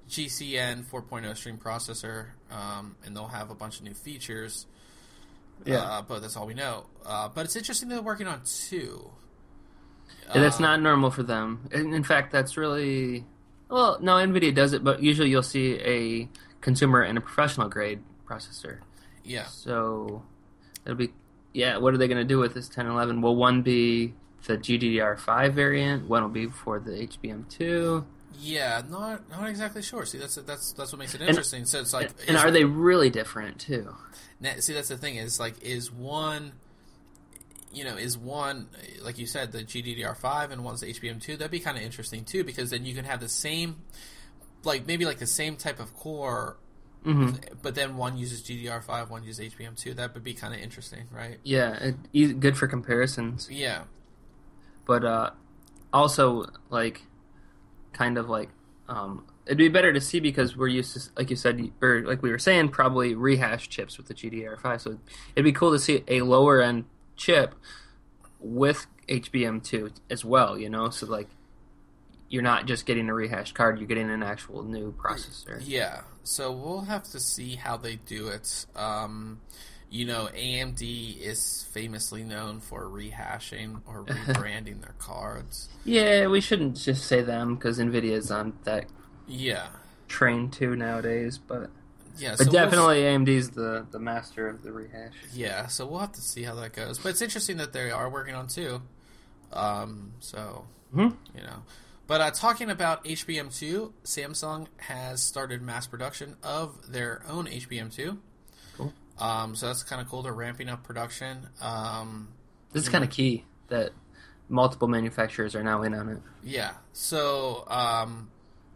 G C N four point oh stream processor, um, and they'll have a bunch of new features. Yeah, uh, but that's all we know. Uh, but it's interesting they're working on two. And that's not normal for them. In, in fact, that's really well. No, NVIDIA does it, but usually you'll see a consumer and a professional grade processor. Yeah. So it'll be yeah. What are they going to do with this ten eleven? Will one be the G D D R five variant? One will be for the H B M two. Yeah, not not exactly sure. See, that's that's that's what makes it interesting. And, so it's like, and are they really different too? See, that's the thing. Is like, is one, you know, is one like you said, the G D D R five and one's the H B M two? That'd be kind of interesting too, because then you can have the same, like maybe like the same type of core, mm-hmm. but then one uses G D D R five, one uses H B M two. That would be kind of interesting, right? Yeah, it, good for comparisons. Yeah, but uh, also like. Kind of like um, it'd be better to see because we're used to, like you said, or like we were saying, probably rehash chips with the G D D R five. So it'd be cool to see a lower end chip with H B M two as well. You know, so like you're not just getting a rehashed card; you're getting an actual new processor. Yeah. So we'll have to see how they do it. Um, you know, A M D is famously known for rehashing or rebranding their cards. Yeah, we shouldn't just say them because NVIDIA's on that yeah train too nowadays. But yeah, but so definitely we'll, A M D's the, the master of the rehash. Yeah, so we'll have to see how that goes. But it's interesting that they are working on two. Um, so, mm-hmm. you know. But uh, talking about H B M two, Samsung has started mass production of their own H B M two. Cool. Um, so that's kind of cool. They're ramping up production. Um, this is kind of key that multiple manufacturers are now in on it. Yeah. So um,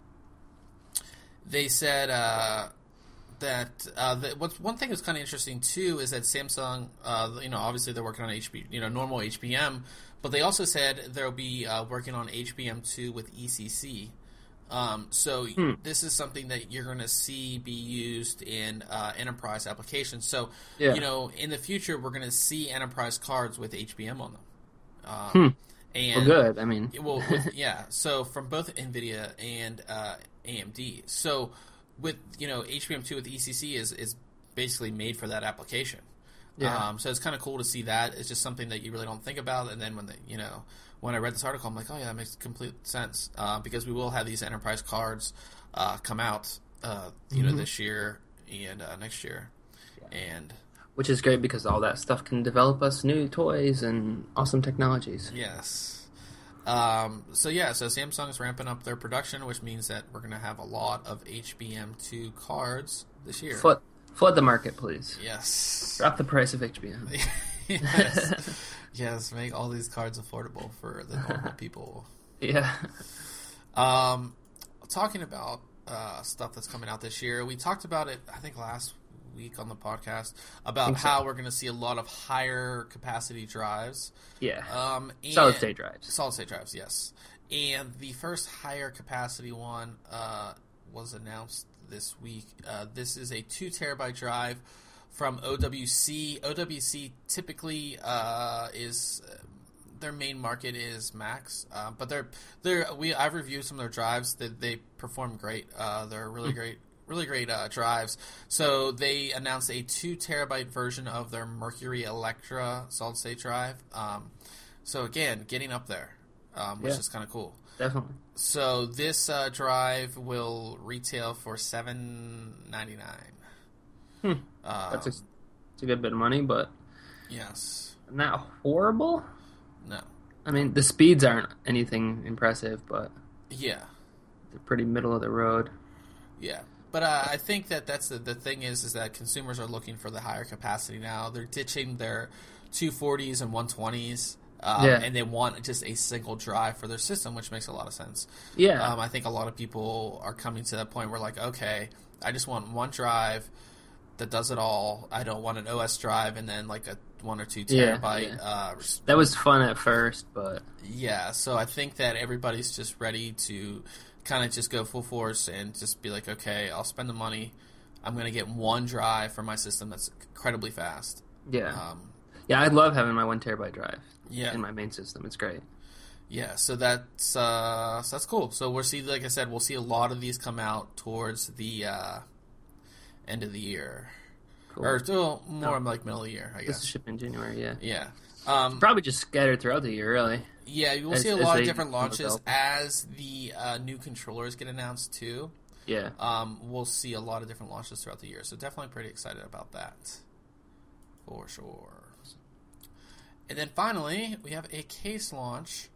they said uh, that uh, the, what's one thing that's kind of interesting too is that Samsung, uh, you know, obviously they're working on H B, you know, normal H B M, but they also said they'll be uh, working on H B M two with E C C. Um, so hmm. this is something that you're going to see be used in uh, enterprise applications. So, yeah. you know, in the future, we're going to see enterprise cards with H B M on them. Um, hmm. And well, good. I mean, well, with, yeah. So from both NVIDIA and uh, A M D. So with you know H B M two with E C C is is basically made for that application. Yeah. Um, so it's kind of cool to see that. It's just something that you really don't think about, and then when the you know. When I read this article, I'm like, oh, yeah, that makes complete sense. Uh, because we will have these enterprise cards uh, come out, uh, you mm-hmm. know, this year and uh, next year. Yeah. and Which is great because all that stuff can develop us new toys and awesome technologies. Yes. Um, so, yeah, so Samsung is ramping up their production, which means that we're going to have a lot of H B M two cards this year. Flood, flood the market, please. Yes. Drop the price of H B M. Yes. Yes, make all these cards affordable for the normal people. Yeah. Um, talking about uh, stuff that's coming out this year, we talked about it, I think, last week on the podcast, about how so. we're going to see a lot of higher capacity drives. Yeah. Um, solid-state drives. Solid-state drives, yes. And the first higher capacity one uh, was announced this week. Uh, this is a two terabyte drive from O W C. O W C typically uh, is uh, their main market is Macs, uh, but they're they're we I've reviewed some of their drives. That they, they perform great. Uh, they're really great, really great uh, drives. So they announced a two terabyte version of their Mercury Electra solid state drive. Um, so again, getting up there, um, which yeah, is kind of cool. Definitely. So this uh, drive will retail for seven ninety-nine. Hmm. Uh, that's, a, that's a good bit of money, but yes, not horrible. No, I mean the speeds aren't anything impressive, but yeah, they're pretty middle of the road. Yeah, but uh, I think that that's the the thing is is that consumers are looking for the higher capacity now. They're ditching their two forties and one twenties. Um, yeah. And they want just a single drive for their system, which makes a lot of sense. Yeah, um, I think a lot of people are coming to that point where like, okay, I just want one drive that does it all. I don't want an O S drive and then like a one or two terabyte. Yeah, yeah. Uh, that was fun at first, but yeah. So I think that everybody's just ready to kind of just go full force and just be like, okay, I'll spend the money. I'm going to get one drive for my system that's incredibly fast. Yeah. Um, yeah, I love having my one terabyte drive. Yeah. In my main system, it's great. Yeah, so that's uh, so that's cool. So we'll see, like I said, we'll see a lot of these come out towards the uh, end of the year, cool. or still more no. like middle of the year, I guess. This is shipped in January, yeah. Yeah, um, probably just scattered throughout the year, really. Yeah, we'll as, see a lot of different launches as the uh, new controllers get announced too. Yeah, um, we'll see a lot of different launches throughout the year. So definitely pretty excited about that, for sure. And then finally, we have a case launch.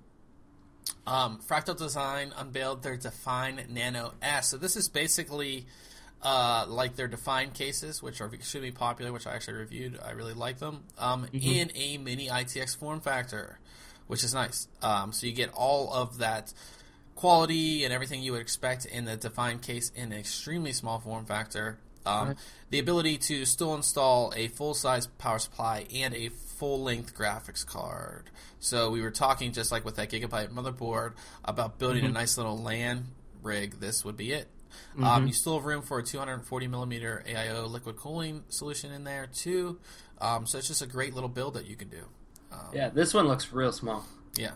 Um, Fractal Design unveiled their Define Nano S. So this is basically uh, like their Define cases, which are extremely popular, which I actually reviewed. I really like them. Um, mm-hmm. In a mini I T X form factor, which is nice. Um, so you get all of that quality and everything you would expect in the Define case in an extremely small form factor. Um, right. The ability to still install a full-size power supply and a full-length graphics card. So we were talking, just like with that Gigabyte motherboard, about building mm-hmm. a nice little LAN rig. This would be it. Mm-hmm. Um, you still have room for a two hundred forty millimeter A I O liquid cooling solution in there, too. Um, so it's just a great little build that you can do. Um, yeah, this one looks real small. Yeah.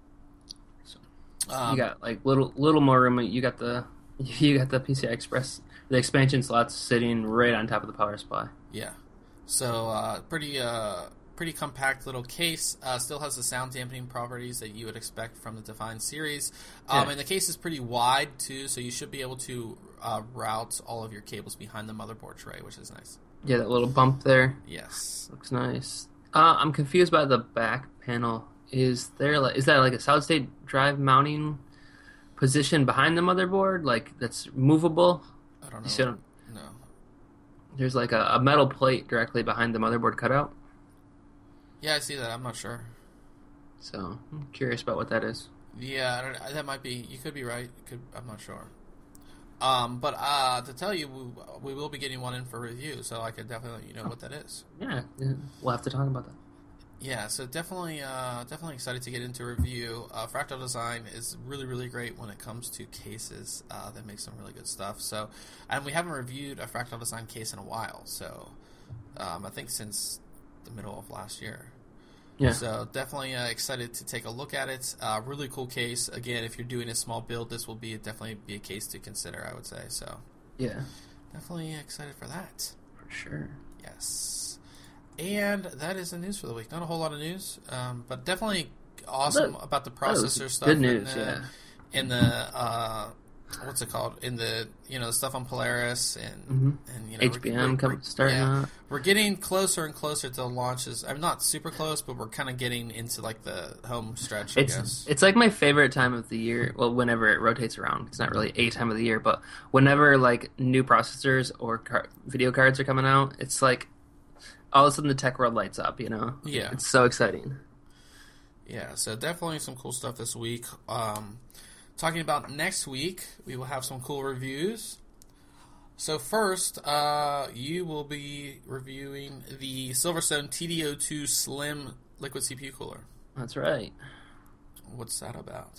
So, um, you got, like, little little more room. You got the you got the P C I Express, the expansion slots sitting right on top of the power supply. Yeah. So, uh, pretty uh, pretty compact little case. Uh, still has the sound dampening properties that you would expect from the Define series. Um, yeah. And the case is pretty wide, too, so you should be able to uh, route all of your cables behind the motherboard tray, which is nice. Yeah, that little bump there. Yes. Looks nice. Uh, I'm confused by the back panel. Is there like is that like a solid state drive mounting position behind the motherboard, like that's movable? I don't know. So, no. There's like a, a metal plate directly behind the motherboard cutout. Yeah, I see that. I'm not sure. So I'm curious about what that is. Yeah, I don't, that might be. You could be right. Could, I'm not sure. Um, but uh, to tell you, we, we will be getting one in for review, so I could definitely let you know oh. what that is. Yeah, yeah, we'll have to talk about that. Yeah, so definitely, uh, definitely excited to get into review. Uh, Fractal Design is really, really great when it comes to cases. Uh, that make some really good stuff. So, and we haven't reviewed a Fractal Design case in a while. So, um, I think since the middle of last year. Yeah. So definitely uh, excited to take a look at it. Uh, really cool case. Again, if you're doing a small build, this will be definitely be a case to consider, I would say. So yeah, definitely excited for that. For sure. Yes. And that is the news for the week. Not a whole lot of news, um, but definitely awesome but, about the processor stuff. Good news, in the, yeah. In the uh, what's it called? In the you know stuff on Polaris and mm-hmm. and you know H B M coming starting yeah, up. We're getting closer and closer to the launches. I'm not super close, but we're kind of getting into like the home stretch. I it's guess. It's like my favorite time of the year. Well, whenever it rotates around, it's not really a time of the year, but whenever like new processors or car- video cards are coming out, it's like all of a sudden the tech world lights up. You know, yeah, it's so exciting. Yeah, so definitely some cool stuff this week. Um, talking about next week, we will have some cool reviews. So first, uh, you will be reviewing the Silverstone T D O two Slim Liquid C P U Cooler. That's right. What's that about?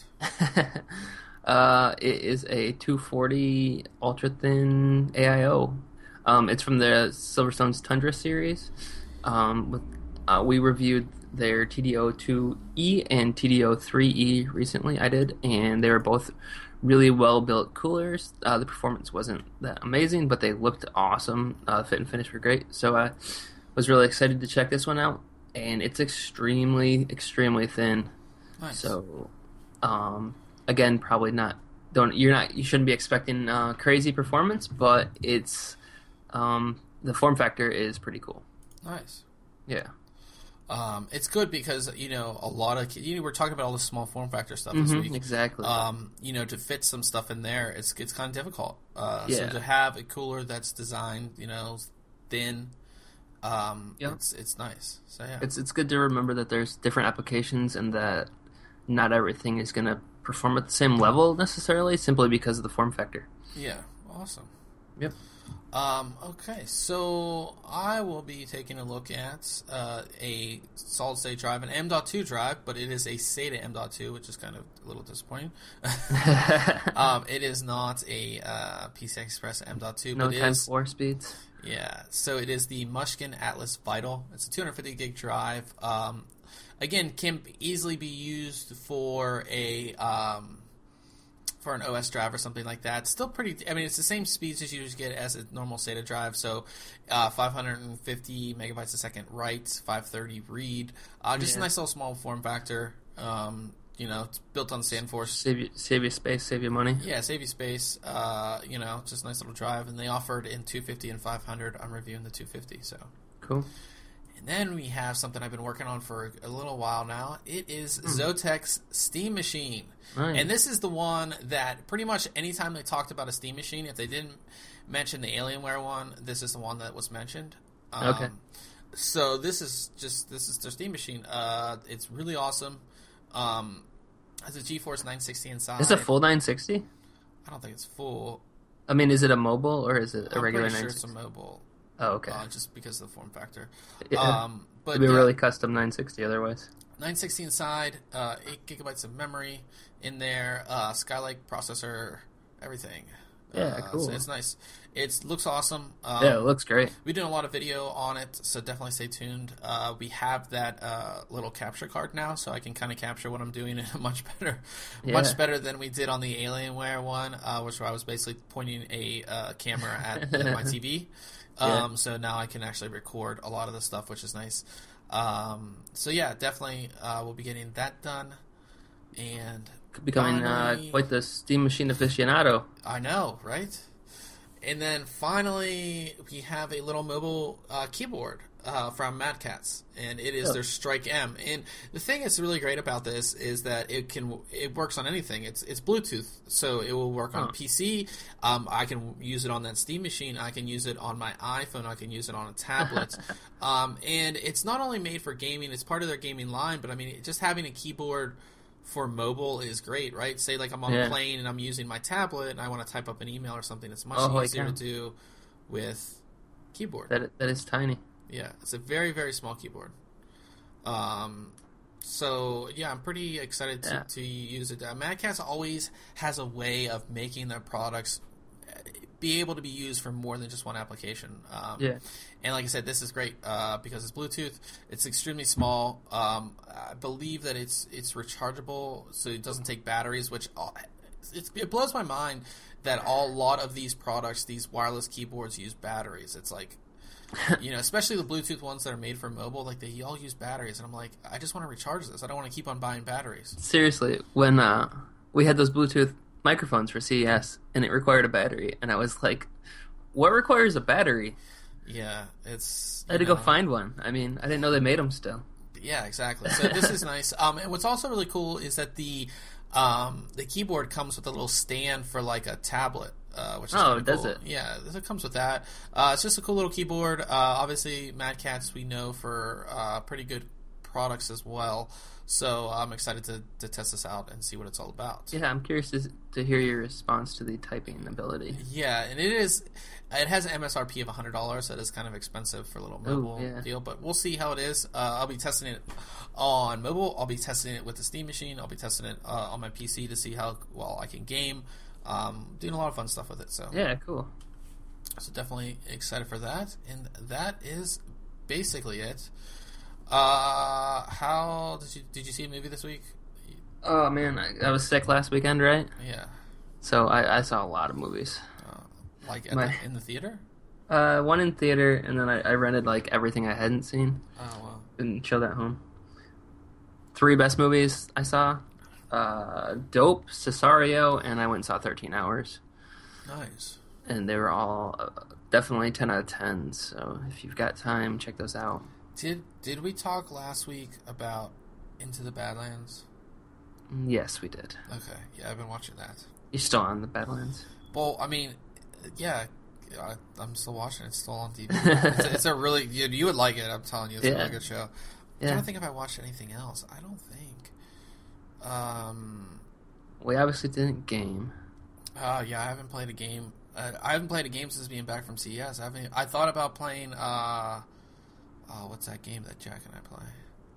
uh, it is a two forty ultra thin A I O. Um, it's from the Silverstone's Tundra series. Um, with, uh, we reviewed their T D O two E and T D O three E recently. I did, and they were both really well built coolers. Uh, the performance wasn't that amazing, but they looked awesome. Uh, fit and finish were great, so I was really excited to check this one out. And it's extremely, extremely thin. Nice. So, um, again, probably not. Don't you're not you shouldn't be expecting uh, crazy performance, but it's um, the form factor is pretty cool. Nice. Yeah. Um, it's good because, you know, a lot of, you know, we're talking about all the small form factor stuff mm-hmm, this week. Exactly. Um, you know, to fit some stuff in there, it's it's kind of difficult. Uh, yeah. So to have a cooler that's designed, you know, thin, um, yep. it's it's nice. So yeah, it's it's good to remember that there's different applications and that not everything is going to perform at the same level necessarily, simply because of the form factor. Yeah. Awesome. Yep. Um, okay, so I will be taking a look at uh, a solid-state drive, an M dot two drive, but it is a SATA M dot two, which is kind of a little disappointing. um, it is not a uh, P C I Express M dot two, no but it times is... four speeds? Yeah, so it is the Mushkin Atlas Vital. It's a two hundred fifty gig drive. Um, again, can easily be used for a um, for an O S drive or something like that. Still pretty. I mean, it's the same speeds as you just get as a normal SATA drive. So, uh, five hundred fifty megabytes a second write, five thirty read. Uh, just yeah. a nice little small form factor. Um, you know, it's built on SandForce. Save you, save you space, save you money. Yeah, save you space. Uh, you know, just a nice little drive, and they offered in two fifty and five hundred. I'm reviewing the two fifty. So cool. And then we have something I've been working on for a little while now. It is Hmm. Zotaic's Steam Machine. Nice. And this is the one that pretty much anytime they talked about a Steam Machine, if they didn't mention the Alienware one, this is the one that was mentioned. Um, Okay. So this is just, this is their Steam Machine. Uh, it's really awesome. Um, has a GeForce nine sixty inside. Is it a full nine sixty? I don't think it's full. I mean, is it a mobile or is it a I'm regular pretty sure nine it's sixty? a mobile. Oh, okay. Uh, just because of the form factor. Yeah. Um, but It'd be a yeah. really custom nine sixty otherwise. nine sixty inside, uh, eight gigabytes of memory in there, uh, Skylake processor, everything. Yeah, uh, cool. So it's nice. It looks awesome. Um, Yeah, it looks great. We're doing a lot of video on it, so definitely stay tuned. Uh, we have that uh, little capture card now, so I can kind of capture what I'm doing in a much better, Yeah. much better than we did on the Alienware one, uh, which I was basically pointing a uh, camera at, at my T V. Um, Yeah. So now I can actually record a lot of the stuff, which is nice. Um, so yeah, definitely uh, we'll be getting that done. And Becoming uh, finally- quite the Steam Machine aficionado. I know, right? And then finally, we have a little mobile uh, keyboard uh, from Mad Catz, and it is Oh. their Strike M. And the thing that's really great about this is that it can it works on anything. It's it's Bluetooth, so it will work on Huh. P C. Um, I can use it on that Steam Machine. I can use it on my iPhone. I can use it on a tablet. um, and it's not only made for gaming; it's part of their gaming line. But I mean, just having a keyboard for mobile is great, right? Say like I'm on Yeah. a plane and I'm using my tablet and I want to type up an email or something. It's much Oh, I easier to can. do with keyboard. That that is tiny. Yeah, it's a very very small keyboard. Um, so yeah, I'm pretty excited to, Yeah. to use it. Uh, Mad Catz always has a way of making their products uh, be able to be used for more than just one application. Um, Yeah. And like I said, this is great uh, because it's Bluetooth. It's extremely small. Um, I believe that it's it's rechargeable, so it doesn't take batteries. Which uh, it's, it blows my mind that all, a lot of these products, these wireless keyboards, use batteries. It's like, you know, especially the Bluetooth ones that are made for mobile, like they all use batteries. And I'm like, I just want to recharge this. I don't want to keep on buying batteries. Seriously, when uh, we had those Bluetooth microphones for C E S, and it required a battery, and I was like, "What requires a battery?" Yeah, it's. I had to you know, go find one. I mean, I didn't know they made them still. Yeah, exactly. So this is nice. Um, and what's also really cool is that the um, the keyboard comes with a little stand for like a tablet, uh, which is Oh, kinda does cool. it? Yeah, it comes with that. Uh, it's just a cool little keyboard. Uh, obviously, Mad Catz we know for uh, pretty good products as well. So I'm excited to, to test this out and see what it's all about. Yeah, I'm curious to, to hear your response to the typing ability. Yeah, and it is. It has an M S R P of one hundred dollars, so it is kind of expensive for a little mobile yeah. deal. But we'll see how it is. Uh, I'll be testing it on mobile. I'll be testing it with the Steam Machine. I'll be testing it uh, on my P C to see how well I can game. Um, doing a lot of fun stuff with it. So Yeah, cool. so definitely excited for that. And that is basically it. Uh, how did you did you see a movie this week? Oh man, I, I was sick last weekend, right? Yeah, So I, I saw a lot of movies. uh, like at My- the, in the theater. Uh, one in theater, and then I, I rented like everything I hadn't seen Oh wow. and chilled at home. Three best movies I saw: uh, Dope, Cesario, and I went and saw thirteen Hours. Nice. And they were all uh, definitely ten out of ten. So if you've got time, check those out. Did did we talk last week about Into the Badlands? Yes, we did. Okay, yeah, I've been watching that. You're still on the Badlands. Well, I mean, yeah, I, I'm still watching it. It's still on T V. it's, a, it's a really you, you would like it. I'm telling you, it's a Yeah. really good show. I'm Yeah. trying to think if I watched anything else. I don't think. Um. We obviously didn't game. Uh, yeah, I haven't played a game. Uh, I haven't played a game since being back from C E S. I haven't. I thought about playing. Uh, oh, what's that game that Jack and I play?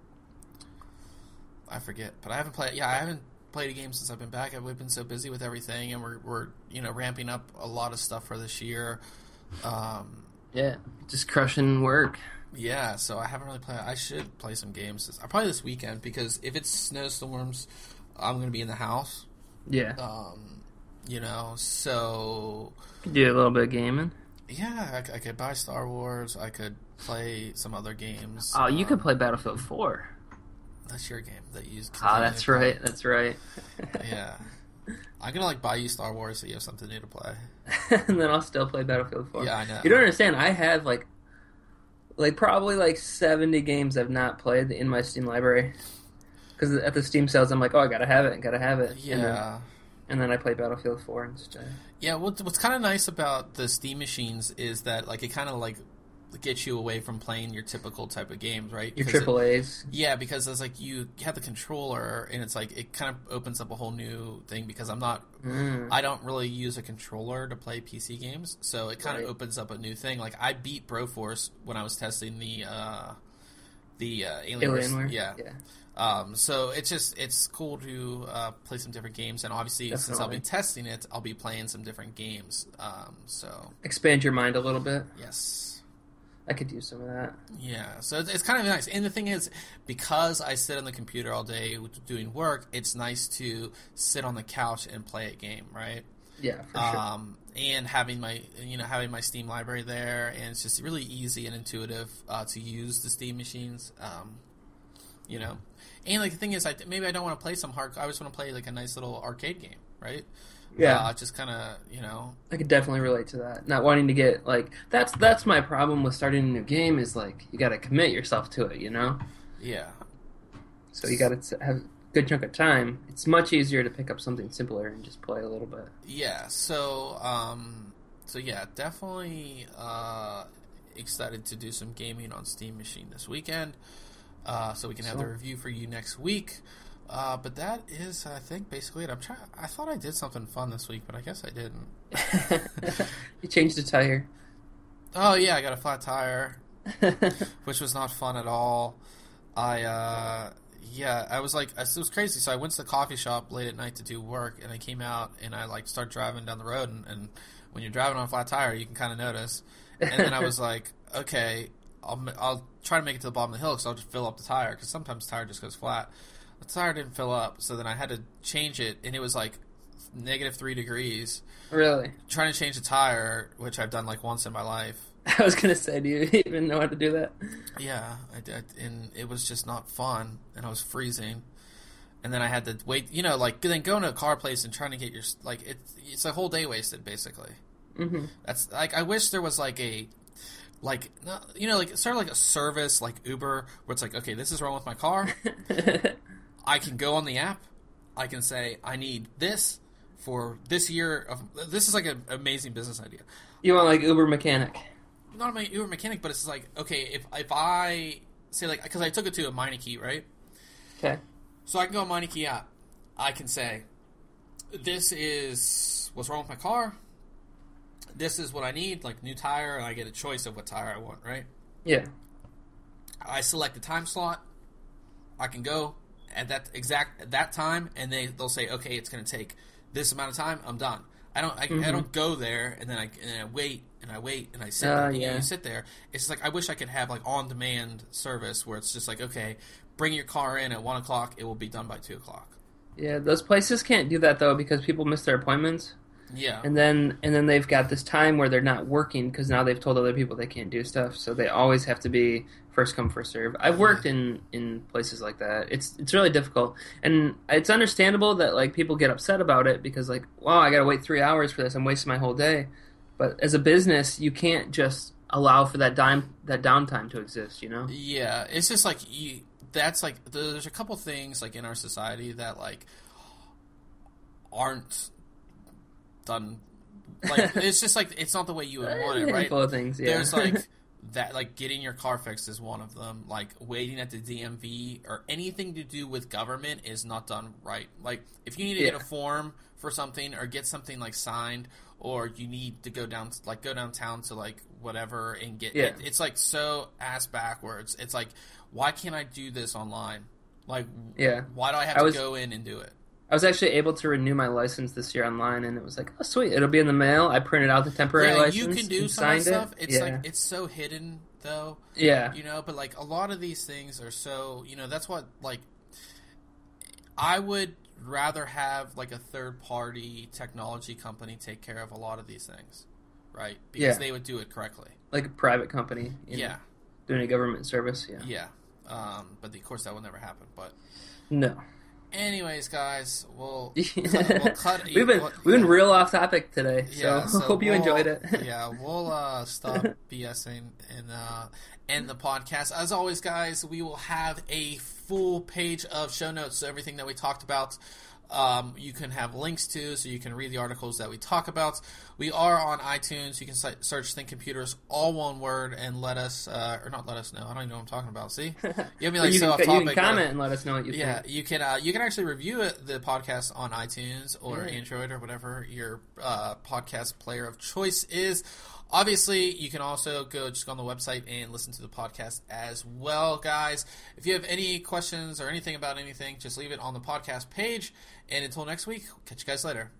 I forget, but I haven't played. Yeah, I haven't played a game since I've been back. We've been so busy with everything, and we're we're you know ramping up a lot of stuff for this year. Um, Yeah, just crushing work. Yeah, so I haven't really played. I should play some games. This, probably this weekend because if it's snowstorms, I'm going to be in the house. Yeah. Um, you know, so Could do a little bit of gaming. yeah, I, I could buy Star Wars. I could play some other games. Oh, you um, could play Battlefield four. That's your game that you use. Oh, that's right. That's right. Yeah. I'm gonna like buy you Star Wars so you have something new to play. And then I'll still play Battlefield four. Yeah, I know. You don't understand. I have like, like probably like seventy games I've not played in my Steam library. Because at the Steam sales, I'm like, oh, I gotta have it, gotta have it. Yeah. And then, and then I play Battlefield four instead. Yeah. What, what's kind of nice about the Steam machines is that like it kind of like gets you away from playing your typical type of games, right? Your Because triple it- A's. Yeah, because it's like you have the controller, and it's like it kind of opens up a whole new thing. Because I'm not, Mm. I don't really use a controller to play P C games, so it kind Right. of opens up a new thing. Like I beat Broforce when I was testing the uh, the uh, Alienware. Alienware. Yeah. Yeah. Um, so it's just it's cool to uh, play some different games, and obviously since I'll be Definitely. testing it, I'll be playing some different games. Um, so Expand your mind a little bit. yes. I could use some of that. Yeah, so it's, it's kind of nice. And the thing is, because I sit on the computer all day doing work, it's nice to sit on the couch and play a game, right? Yeah, for sure. Um, and having my, you know, having my Steam library there, and it's just really easy and intuitive uh, to use the Steam machines. Um, you know, and like the thing is, I maybe I don't want to play some hard. I just want to play like a nice little arcade game, right? Yeah. uh, just kind of, you know. I could definitely relate to that. Not wanting to get like that's that's my problem with starting a new game is like you got to commit yourself to it, you know. Yeah. So you got to have a good chunk of time. It's much easier to pick up something simpler and just play a little bit. Yeah, so um so yeah, definitely uh excited to do some gaming on Steam Machine this weekend. Uh so we can have So- the review for you next week. Uh but that is I think basically it. I'm trying I thought I did something fun this week, but I guess I didn't. You changed the tire. Oh yeah, I got a flat tire, which was not fun at all. I uh yeah, I was like it was crazy. So I went to the coffee shop late at night to do work, and I came out and I like start driving down the road, and, and when you're driving on a flat tire, you can kind of notice. And then I was like, okay, I'll I'll try to make it to the bottom of the hill because I'll just fill up the tire because sometimes the tire just goes flat. The tire didn't fill up, so then I had to change it, and it was like negative three degrees. Really? Trying to change the tire, which I've done like once in my life. I was gonna say, do you even know how to do that? Yeah, I did, and it was just not fun, and I was freezing, and then I had to wait. You know, like then going to a car place and trying to get your like it's it's a whole day wasted basically. Mm-hmm. That's like I wish there was like a like no- you know like sort of like a service like Uber where it's like okay, this is wrong with my car. I can go on the app. I can say I need this for this year of this is like an amazing business idea. You want like Uber mechanic? Not my Uber mechanic, but it's like okay, if if I say like because I took it to a Meineke, right? Okay. So I can go on Meineke app. I can say this is what's wrong with my car. This is what I need, like new tire, and I get a choice of what tire I want, right? Yeah. I select the time slot. I can go at that exact at that time, and they they'll say, okay, it's going to take this amount of time. I'm done. I don't I, Mm-hmm. I don't go there and then I and then I wait and I wait and I sit Uh, there. And you, know, yeah. you sit there. It's just like I wish I could have like on demand service where it's just like okay, bring your car in at one o'clock. It will be done by two o'clock. Yeah, those places can't do that though because people miss their appointments, Yeah. and then and then they've got this time where they're not working because now they've told other people they can't do stuff, so they always have to be first come first serve. I've worked in, in places like that. It's it's really difficult, and it's understandable that like people get upset about it because like wow I got to wait three hours for this. I'm wasting my whole day. But as a business, you can't just allow for that dime that downtime to exist. You know? Yeah, it's just like you. That's like there's a couple things like in our society that like aren't done. Like it's just like it's not the way you would want it, right? Handful of things. Yeah. There's like that, like getting your car fixed is one of them. Like waiting at the D M V or anything to do with government is not done right. Like if you need to Yeah. get a form for something or get something like signed, or you need to go down, like go downtown to like whatever and get Yeah. it. It's like so ass backwards. It's like why can't I do this online? Like Yeah. why do I have I to was- go in and do it? I was actually able to renew my license this year online, and it was like, oh sweet, it'll be in the mail. I printed out the temporary yeah, license. You can do and some of that signed stuff. it. It's yeah. like it's so hidden though. Yeah. You know, but like a lot of these things are so, you know, that's what like I would rather have like a third party technology company take care of a lot of these things. Right? Because Yeah. they would do it correctly. Like a private company. You know, Yeah. doing a government service. Yeah. Yeah. Um, but of course that will never happen. But No. anyways, guys, we'll, we'll cut. we've been we'll, we've been yeah. real off topic today, so, Yeah, so hope you we'll- enjoyed it. yeah, we'll uh, stop BSing and uh, end the podcast. As always, guys, we will have a full page of show notes, so everything that we talked about. Um, you can have links to, so you can read the articles that we talk about. We are on iTunes. You can si- search Think Computers, all one word, and let us, uh, or not let us know. I don't even know what I'm talking about. See, you have me like you, so can, off topic. you can comment and let us know what you Yeah, think. you can. Uh, you can actually review it, the podcast on iTunes or Yeah. Android or whatever your uh, podcast player of choice is. Obviously, you can also go just go on the website and listen to the podcast as well, guys. If you have any questions or anything about anything, just leave it on the podcast page. And until next week, catch you guys later.